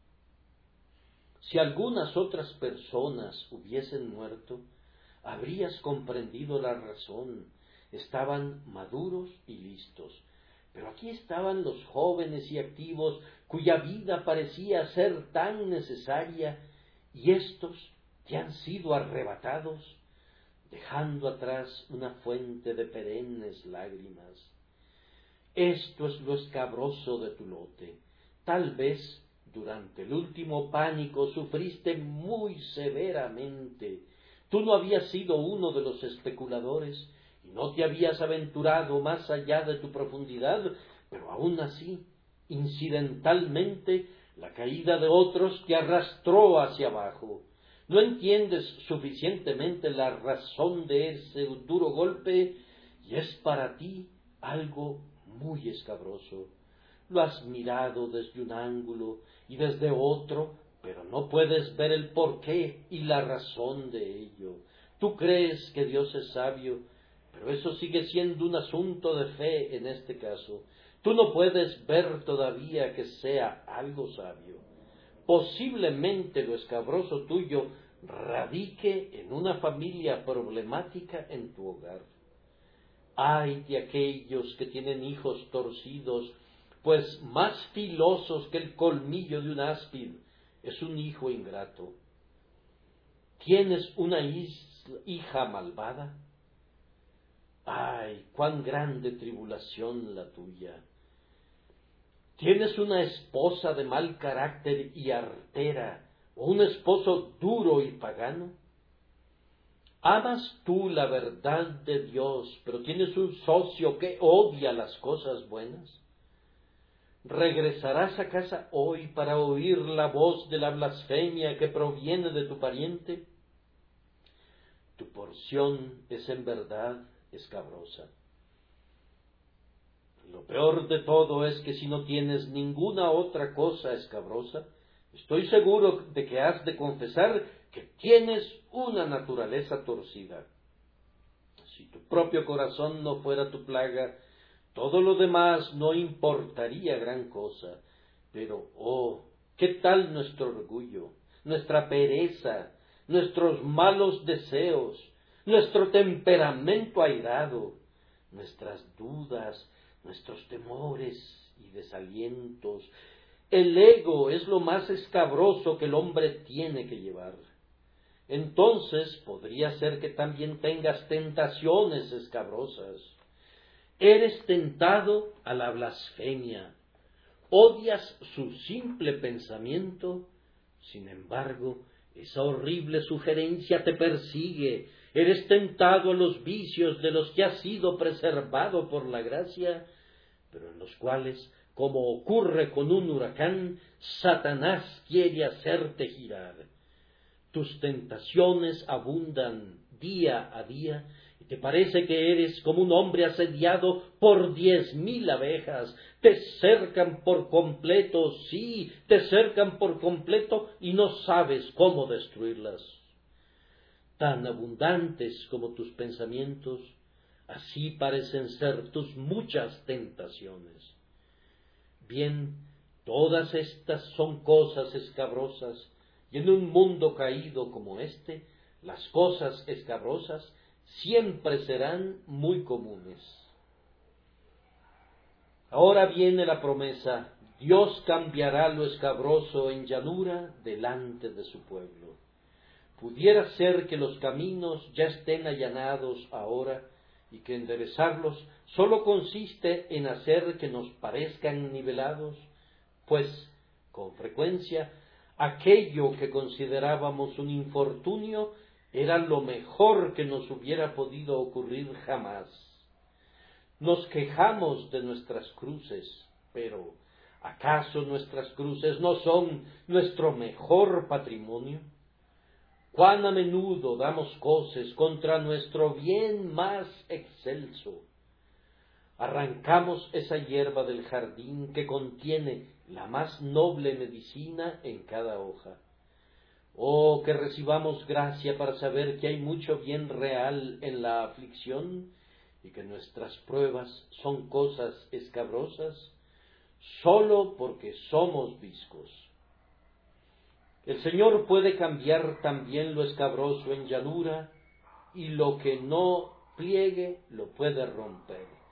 Si algunas otras personas hubiesen muerto, habrías comprendido la razón. Estaban maduros y listos. Pero aquí estaban los jóvenes y activos, cuya vida parecía ser tan necesaria, y éstos te han sido arrebatados, dejando atrás una fuente de perennes lágrimas. Esto es lo escabroso de tu lote. Tal vez durante el último pánico sufriste muy severamente. Tú no habías sido uno de los especuladores y no te habías aventurado más allá de tu profundidad, pero aún así, incidentalmente, la caída de otros te arrastró hacia abajo. No entiendes suficientemente la razón de ese duro golpe y es para ti algo muy escabroso. Lo has mirado desde un ángulo y desde otro, pero no puedes ver el porqué y la razón de ello. Tú crees que Dios es sabio, pero eso sigue siendo un asunto de fe en este caso. Tú no puedes ver todavía que sea algo sabio. Posiblemente lo escabroso tuyo radique en una familia problemática en tu hogar. Ay de aquellos que tienen hijos torcidos, pues más filosos que el colmillo de un áspid es un hijo ingrato. ¿Tienes una hija malvada? Ay, cuán grande tribulación la tuya. ¿Tienes una esposa de mal carácter y artera, o un esposo duro y pagano? ¿Amas tú la verdad de Dios, pero tienes un socio que odia las cosas buenas? ¿Regresarás a casa hoy para oír la voz de la blasfemia que proviene de tu pariente? Tu porción es en verdad escabrosa. Lo peor de todo es que si no tienes ninguna otra cosa escabrosa, estoy seguro de que has de confesar que tienes una naturaleza torcida. Si tu propio corazón no fuera tu plaga, todo lo demás no importaría gran cosa. Pero, oh, ¿qué tal nuestro orgullo, nuestra pereza, nuestros malos deseos, nuestro temperamento airado, nuestras dudas, nuestros temores y desalientos? El ego es lo más escabroso que el hombre tiene que llevar. Entonces podría ser que también tengas tentaciones escabrosas. Eres tentado a la blasfemia, odias su simple pensamiento, sin embargo, esa horrible sugerencia te persigue. Eres tentado a los vicios de los que has sido preservado por la gracia, pero en los cuales, como ocurre con un huracán, Satanás quiere hacerte girar. Tus tentaciones abundan día a día, y te parece que eres como un hombre asediado por diez mil abejas. Te cercan por completo, sí, te cercan por completo, y no sabes cómo destruirlas. Tan abundantes como tus pensamientos, así parecen ser tus muchas tentaciones. Bien, todas estas son cosas escabrosas, y en un mundo caído como este, las cosas escabrosas siempre serán muy comunes. Ahora viene la promesa: Dios cambiará lo escabroso en llanura delante de su pueblo. Pudiera ser que los caminos ya estén allanados ahora, y que enderezarlos sólo consiste en hacer que nos parezcan nivelados, pues, con frecuencia, aquello que considerábamos un infortunio era lo mejor que nos hubiera podido ocurrir jamás. Nos quejamos de nuestras cruces, pero ¿acaso nuestras cruces no son nuestro mejor patrimonio? Cuán a menudo damos coces contra nuestro bien más excelso. Arrancamos esa hierba del jardín que contiene la más noble medicina en cada hoja. Oh, que recibamos gracia para saber que hay mucho bien real en la aflicción y que nuestras pruebas son cosas escabrosas sólo porque somos viscos. El Señor puede cambiar también lo escabroso en llanura, y lo que no pliegue lo puede romper.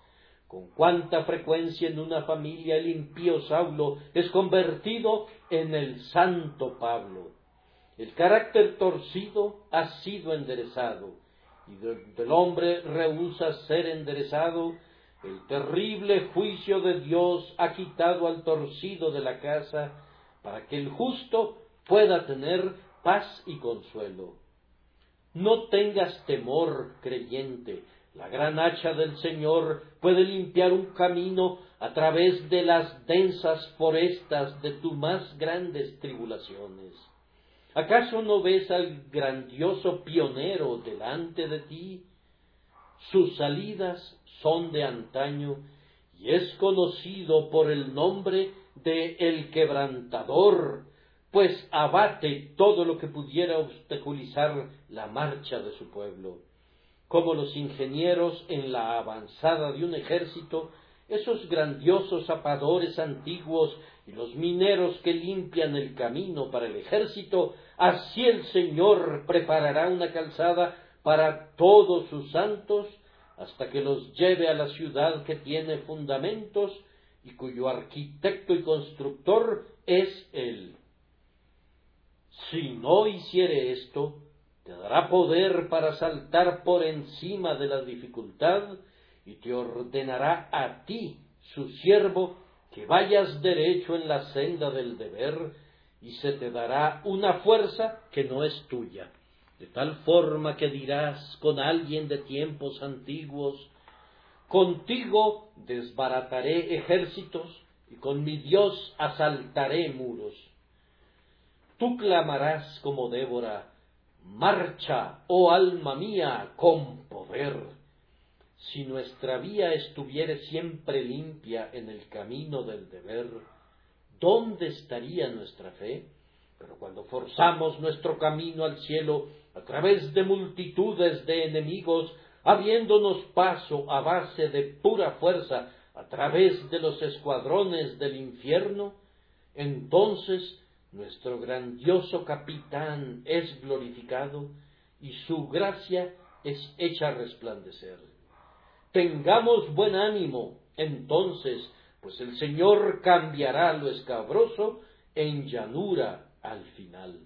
Con cuánta frecuencia en una familia el impío Saulo es convertido en el santo Pablo. El carácter torcido ha sido enderezado, y donde el hombre rehúsa ser enderezado, el terrible juicio de Dios ha quitado al torcido de la casa, para que el justo pueda tener paz y consuelo. No tengas temor, creyente. La gran hacha del Señor puede limpiar un camino a través de las densas forestas de tus más grandes tribulaciones. ¿Acaso no ves al grandioso pionero delante de ti? Sus salidas son de antaño y es conocido por el nombre de El Quebrantador, pues abate todo lo que pudiera obstaculizar la marcha de su pueblo. Como los ingenieros en la avanzada de un ejército, esos grandiosos zapadores antiguos y los mineros que limpian el camino para el ejército, así el Señor preparará una calzada para todos sus santos, hasta que los lleve a la ciudad que tiene fundamentos y cuyo arquitecto y constructor es Él. Si no hiciere esto, te dará poder para saltar por encima de la dificultad y te ordenará a ti, su siervo, que vayas derecho en la senda del deber, y se te dará una fuerza que no es tuya, de tal forma que dirás con alguien de tiempos antiguos: contigo desbarataré ejércitos y con mi Dios asaltaré muros. Tú clamarás como Débora: marcha, oh alma mía, con poder. Si nuestra vía estuviere siempre limpia en el camino del deber, ¿dónde estaría nuestra fe? Pero cuando forzamos nuestro camino al cielo a través de multitudes de enemigos, abriéndonos paso a base de pura fuerza a través de los escuadrones del infierno, entonces nuestro grandioso capitán es glorificado y su gracia es hecha resplandecer. Tengamos buen ánimo, entonces, pues el Señor cambiará lo escabroso en llanura al final.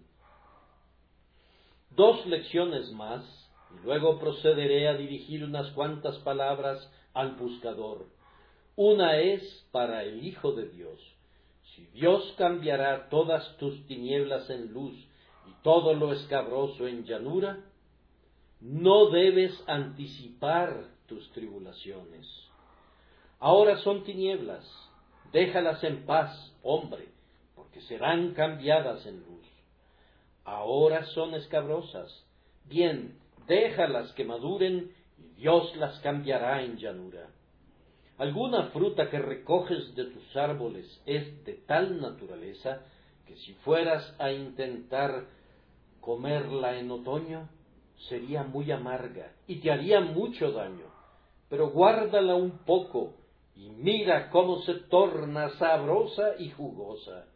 Dos lecciones más, y luego procederé a dirigir unas cuantas palabras al buscador. Una es para el Hijo de Dios. Si Dios cambiará todas tus tinieblas en luz y todo lo escabroso en llanura, no debes anticipar tus tribulaciones. Ahora son tinieblas, déjalas en paz, hombre, porque serán cambiadas en luz. Ahora son escabrosas, bien, déjalas que maduren y Dios las cambiará en llanura. Alguna fruta que recoges de tus árboles es de tal naturaleza que si fueras a intentar comerla en otoño, sería muy amarga y te haría mucho daño, pero guárdala un poco y mira cómo se torna sabrosa y jugosa.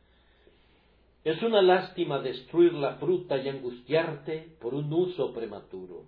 Es una lástima destruir la fruta y angustiarte por un uso prematuro.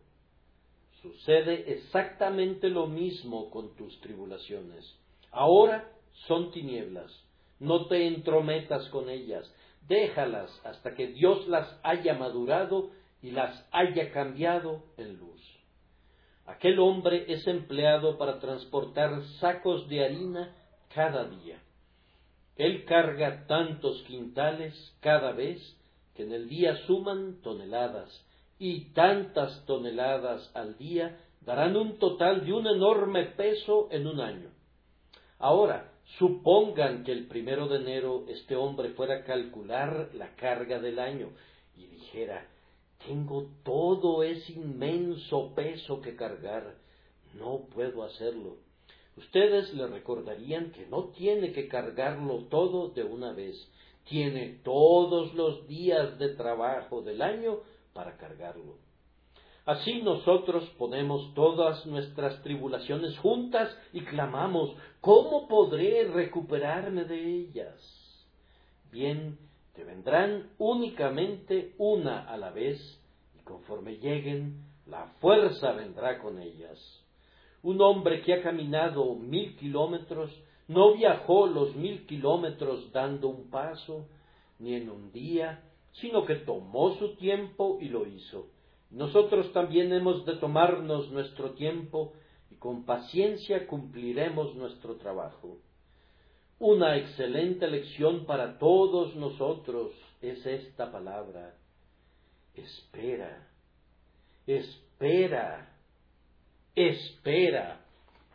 Sucede exactamente lo mismo con tus tribulaciones. Ahora son tinieblas, no te entrometas con ellas, déjalas hasta que Dios las haya madurado y las haya cambiado en luz. Aquel hombre es empleado para transportar sacos de harina cada día. Él carga tantos quintales cada vez que en el día suman toneladas, y tantas toneladas al día darán un total de un enorme peso en un año. Ahora, supongan que el primero de enero este hombre fuera a calcular la carga del año y dijera: tengo todo ese inmenso peso que cargar, no puedo hacerlo. Ustedes le recordarían que no tiene que cargarlo todo de una vez, tiene todos los días de trabajo del año para cargarlo. Así nosotros ponemos todas nuestras tribulaciones juntas y clamamos: ¿cómo podré recuperarme de ellas? Bien, te vendrán únicamente una a la vez, y conforme lleguen, la fuerza vendrá con ellas. Un hombre que ha caminado mil kilómetros no viajó los mil kilómetros dando un paso, ni en un día, sino que tomó su tiempo y lo hizo. Nosotros también hemos de tomarnos nuestro tiempo y con paciencia cumpliremos nuestro trabajo. Una excelente lección para todos nosotros es esta palabra: espera, espera, espera.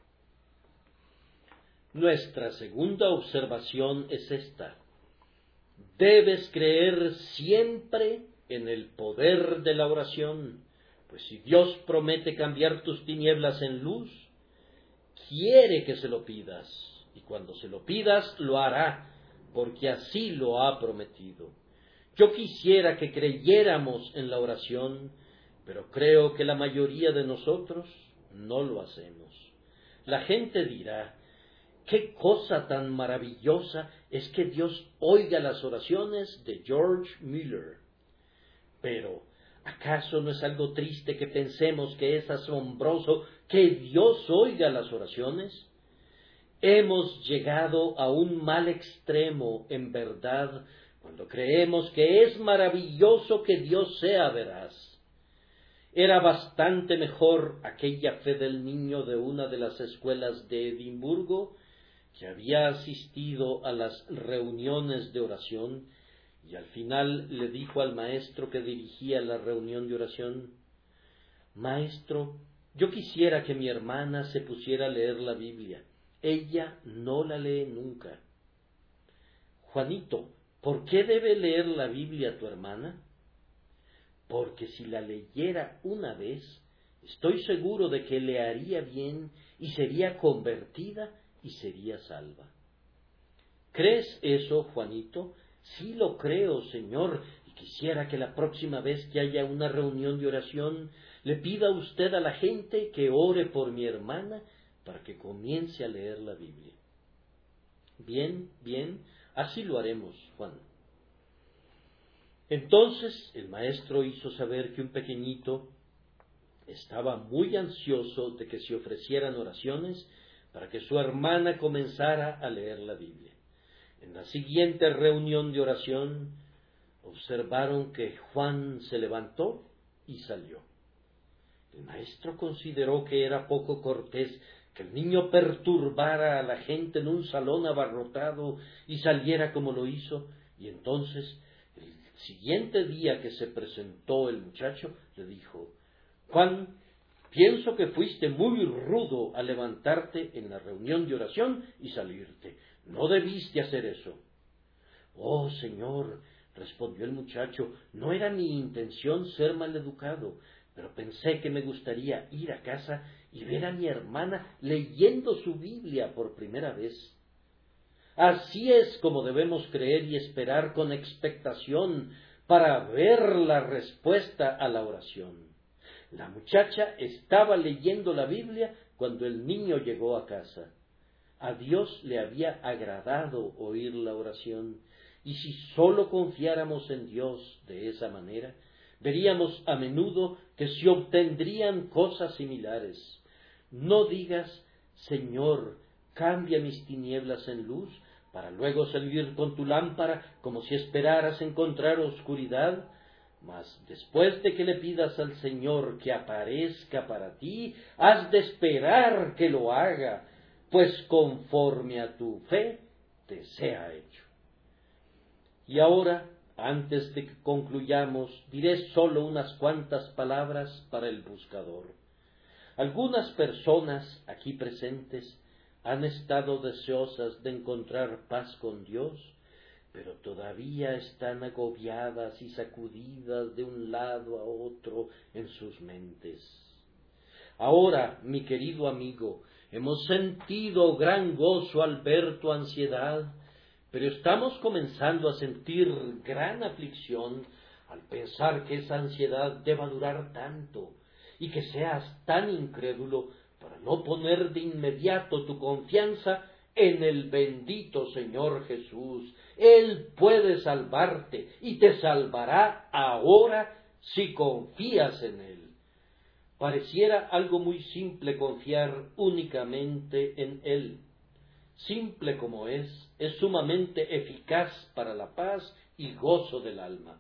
Nuestra segunda observación es esta: debes creer siempre en el poder de la oración, pues si Dios promete cambiar tus tinieblas en luz, quiere que se lo pidas, y cuando se lo pidas lo hará, porque así lo ha prometido. Yo quisiera que creyéramos en la oración, pero creo que la mayoría de nosotros no lo hacemos. La gente dirá: qué cosa tan maravillosa es que Dios oiga las oraciones de George Miller. Pero, ¿acaso no es algo triste que pensemos que es asombroso que Dios oiga las oraciones? Hemos llegado a un mal extremo, en verdad, cuando creemos que es maravilloso que Dios sea veraz. Era bastante mejor aquella fe del niño de una de las escuelas de Edimburgo, que había asistido a las reuniones de oración, y al final le dijo al maestro que dirigía la reunión de oración: Maestro, yo quisiera que mi hermana se pusiera a leer la Biblia. Ella no la lee nunca. Juanito, ¿por qué debe leer la Biblia tu hermana? Porque si la leyera una vez, estoy seguro de que le haría bien y sería convertida y sería salva. ¿Crees eso, Juanito? Sí lo creo, Señor, y quisiera que la próxima vez que haya una reunión de oración, le pida a usted a la gente que ore por mi hermana para que comience a leer la Biblia. Bien, bien, así lo haremos, Juan. Entonces el maestro hizo saber que un pequeñito estaba muy ansioso de que se ofrecieran oraciones para que su hermana comenzara a leer la Biblia. En la siguiente reunión de oración, observaron que Juan se levantó y salió. El maestro consideró que era poco cortés que el niño perturbara a la gente en un salón abarrotado y saliera como lo hizo, y entonces, el siguiente día que se presentó el muchacho, le dijo: Juan, pienso que fuiste muy rudo al levantarte en la reunión de oración y salirte. No debiste hacer eso. Oh, Señor, respondió el muchacho, no era mi intención ser maleducado, pero pensé que me gustaría ir a casa y ver a mi hermana leyendo su Biblia por primera vez. Así es como debemos creer y esperar con expectación para ver la respuesta a la oración. La muchacha estaba leyendo la Biblia cuando el niño llegó a casa. A Dios le había agradado oír la oración, y si sólo confiáramos en Dios de esa manera, veríamos a menudo que se obtendrían cosas similares. No digas: Señor, cambia mis tinieblas en luz, para luego salir con tu lámpara como si esperaras encontrar oscuridad. Mas después de que le pidas al Señor que aparezca para ti, has de esperar que lo haga, pues conforme a tu fe te sea hecho. Y ahora, antes de que concluyamos, diré solo unas cuantas palabras para el buscador. Algunas personas aquí presentes han estado deseosas de encontrar paz con Dios, pero todavía están agobiadas y sacudidas de un lado a otro en sus mentes. Ahora, mi querido amigo, hemos sentido gran gozo al ver tu ansiedad, pero estamos comenzando a sentir gran aflicción al pensar que esa ansiedad deba durar tanto y que seas tan incrédulo para no poner de inmediato tu confianza en el bendito Señor Jesús. Él puede salvarte y te salvará ahora si confías en Él. Pareciera algo muy simple confiar únicamente en Él. Simple como es, es sumamente eficaz para la paz y gozo del alma.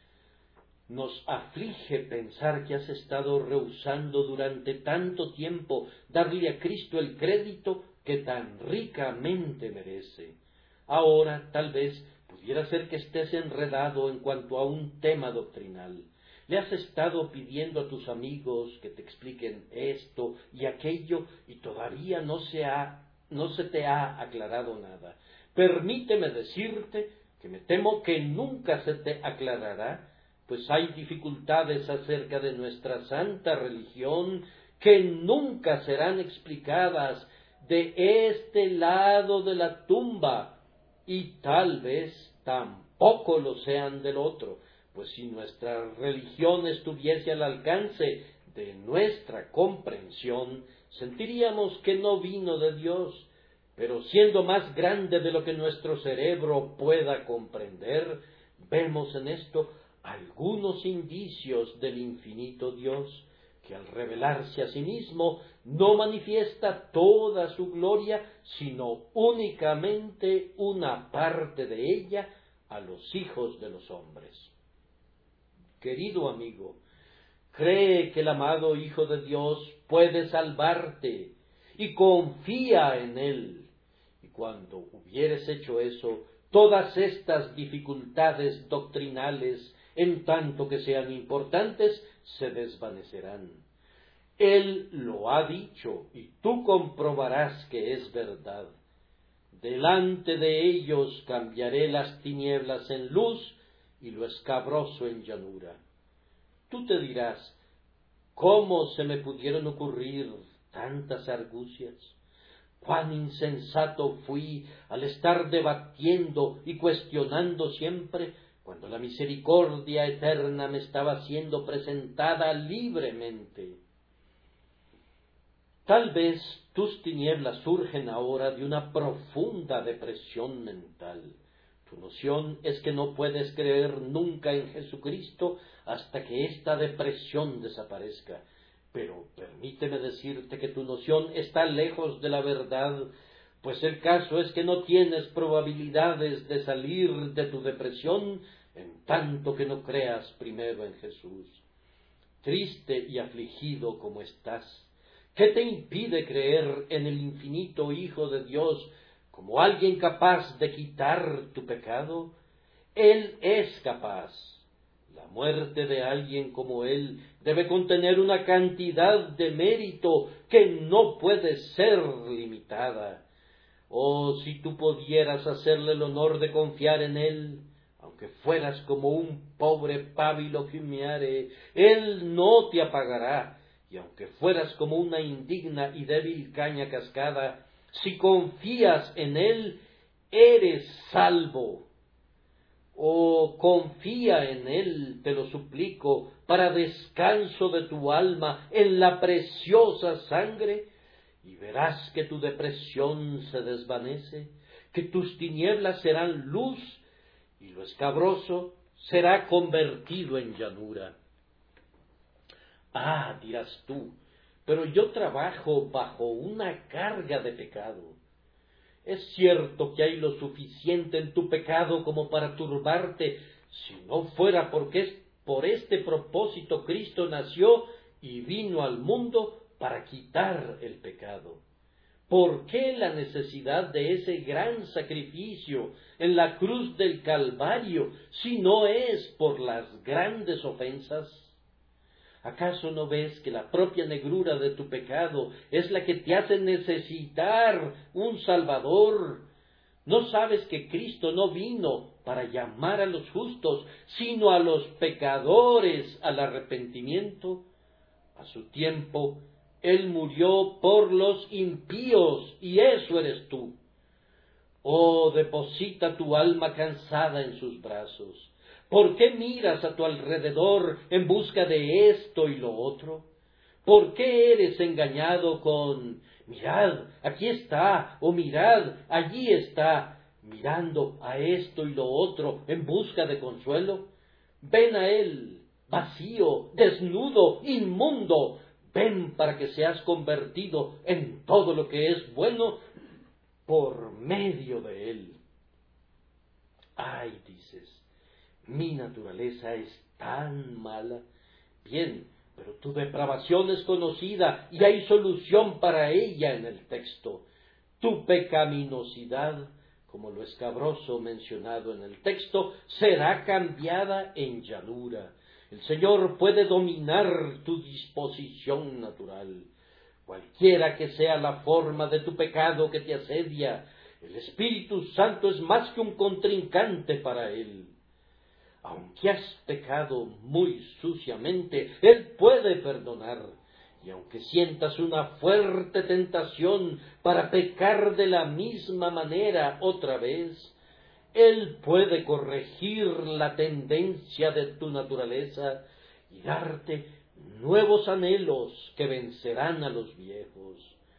Nos aflige pensar que has estado rehusando durante tanto tiempo darle a Cristo el crédito que tan ricamente merece. Ahora, tal vez, pudiera ser que estés enredado en cuanto a un tema doctrinal. Le has estado pidiendo a tus amigos que te expliquen esto y aquello y todavía no se ha, no se te ha aclarado nada. Permíteme decirte que me temo que nunca se te aclarará, pues hay dificultades acerca de nuestra santa religión que nunca serán explicadas de este lado de la tumba y tal vez tampoco lo sean del otro, pues si nuestra religión estuviese al alcance de nuestra comprensión, sentiríamos que no vino de Dios, pero siendo más grande de lo que nuestro cerebro pueda comprender, vemos en esto algunos indicios del infinito Dios, que al revelarse a sí mismo no manifiesta toda su gloria, sino únicamente una parte de ella a los hijos de los hombres. Querido amigo, cree que el amado Hijo de Dios puede salvarte y confía en Él. Y cuando hubieres hecho eso, todas estas dificultades doctrinales, en tanto que sean importantes, se desvanecerán. Él lo ha dicho y tú comprobarás que es verdad. Delante de ellos cambiaré las tinieblas en luz y lo escabroso en llanura. Tú te dirás, ¿cómo se me pudieron ocurrir tantas argucias? Cuán insensato fui al estar debatiendo y cuestionando siempre, cuando la misericordia eterna me estaba siendo presentada libremente. Tal vez tus tinieblas surgen ahora de una profunda depresión mental. Tu noción es que no puedes creer nunca en Jesucristo hasta que esta depresión desaparezca. Pero permíteme decirte que tu noción está lejos de la verdad, pues el caso es que no tienes probabilidades de salir de tu depresión en tanto que no creas primero en Jesús. Triste y afligido como estás, ¿qué te impide creer en el infinito Hijo de Dios como alguien capaz de quitar tu pecado? Él es capaz. La muerte de alguien como Él debe contener una cantidad de mérito que no puede ser limitada. Oh, si tú pudieras hacerle el honor de confiar en Él, aunque fueras como un pobre pábilo que humeare, Él no te apagará. Y aunque fueras como una indigna y débil caña cascada, si confías en Él, eres salvo. Oh, confía en Él, te lo suplico, para descanso de tu alma en la preciosa sangre, y verás que tu depresión se desvanece, que tus tinieblas serán luz, y lo escabroso será convertido en llanura. Ah, dirás tú, pero yo trabajo bajo una carga de pecado. Es cierto que hay lo suficiente en tu pecado como para turbarte, si no fuera porque es por este propósito Cristo nació y vino al mundo para quitar el pecado. ¿Por qué la necesidad de ese gran sacrificio en la cruz del Calvario si no es por las grandes ofensas? ¿Acaso no ves que la propia negrura de tu pecado es la que te hace necesitar un Salvador? ¿No sabes que Cristo no vino para llamar a los justos, sino a los pecadores al arrepentimiento? A su tiempo, Él murió por los impíos, y eso eres tú. Oh, deposita tu alma cansada en sus brazos. ¿Por qué miras a tu alrededor en busca de esto y lo otro? ¿Por qué eres engañado con, mirad, aquí está, o mirad, allí está, mirando a esto y lo otro en busca de consuelo? Ven a Él, vacío, desnudo, inmundo, ven para que seas convertido en todo lo que es bueno por medio de él. Ay, dices, mi naturaleza es tan mala. Bien, pero tu depravación es conocida y hay solución para ella en el texto. Tu pecaminosidad, como lo escabroso mencionado en el texto, será cambiada en llanura. El Señor puede dominar tu disposición natural. Cualquiera que sea la forma de tu pecado que te asedia, el Espíritu Santo es más que un contrincante para él. Aunque has pecado muy suciamente, Él puede perdonar. Y aunque sientas una fuerte tentación para pecar de la misma manera otra vez, Él puede corregir la tendencia de tu naturaleza y darte nuevos anhelos que vencerán a los viejos.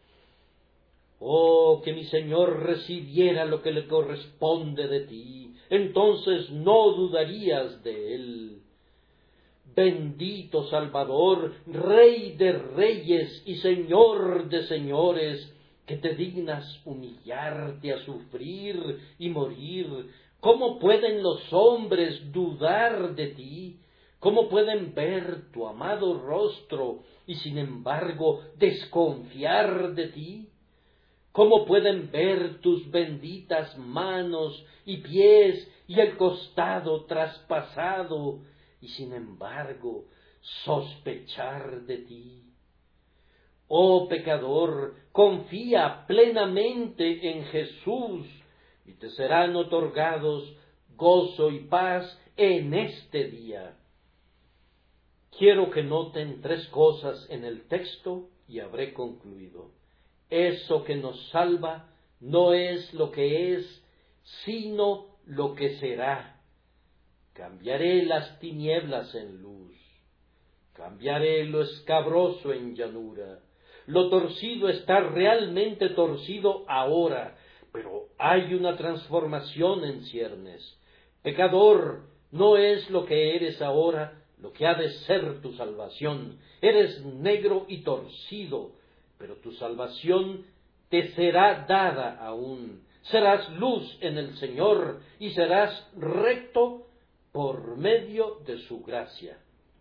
Oh, que mi Señor recibiera lo que le corresponde de ti, entonces no dudarías de Él. Bendito Salvador, Rey de reyes y Señor de señores, que te dignas humillarte a sufrir y morir. ¿Cómo pueden los hombres dudar de ti? ¿Cómo pueden ver tu amado rostro y sin embargo desconfiar de ti? ¿Cómo pueden ver tus benditas manos y pies y el costado traspasado y sin embargo sospechar de ti? Oh pecador, confía plenamente en Jesús y te serán otorgados gozo y paz en este día. Quiero que noten tres cosas en el texto y habré concluido. Eso que nos salva no es lo que es, sino lo que será. Cambiaré las tinieblas en luz, cambiaré lo escabroso en llanura. Lo torcido está realmente torcido ahora, pero hay una transformación en ciernes. Pecador, no es lo que eres ahora lo que ha de ser tu salvación. Eres negro y torcido, pero tu salvación te será dada aún. Serás luz en el Señor y serás recto por medio de su gracia.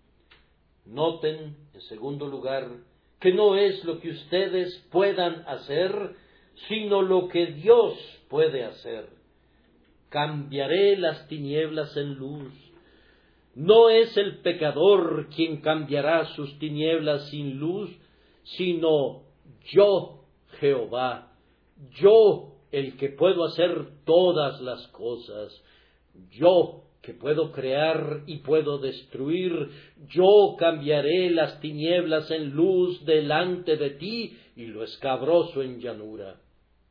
Noten, en segundo lugar, que no es lo que ustedes puedan hacer, sino lo que Dios puede hacer. Cambiaré las tinieblas en luz. No es el pecador quien cambiará sus tinieblas sin luz, sino yo, Jehová, yo, el que puedo hacer todas las cosas, yo, que puedo crear y puedo destruir, yo cambiaré las tinieblas en luz delante de ti y lo escabroso en llanura.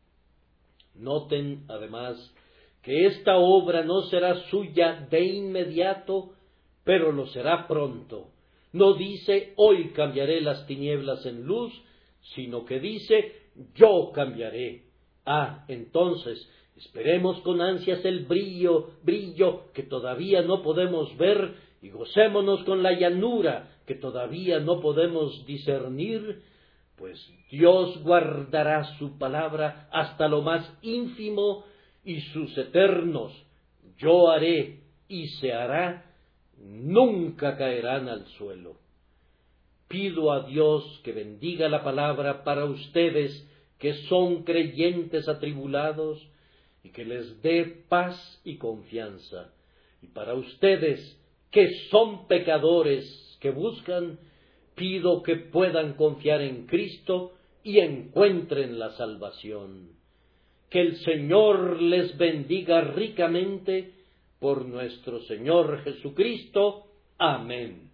Noten, además, que esta obra no será suya de inmediato, pero lo será pronto. No dice, hoy cambiaré las tinieblas en luz, sino que dice, yo cambiaré. Ah, entonces, esperemos con ansias el brillo, brillo que todavía no podemos ver, y gocémonos con la llanura que todavía no podemos discernir, pues Dios guardará su palabra hasta lo más ínfimo, y sus eternos yo haré y se hará, nunca caerán al suelo. Pido a Dios que bendiga la palabra para ustedes que son creyentes atribulados y que les dé paz y confianza. Y para ustedes que son pecadores que buscan, pido que puedan confiar en Cristo y encuentren la salvación. Que el Señor les bendiga ricamente por nuestro Señor Jesucristo. Amén.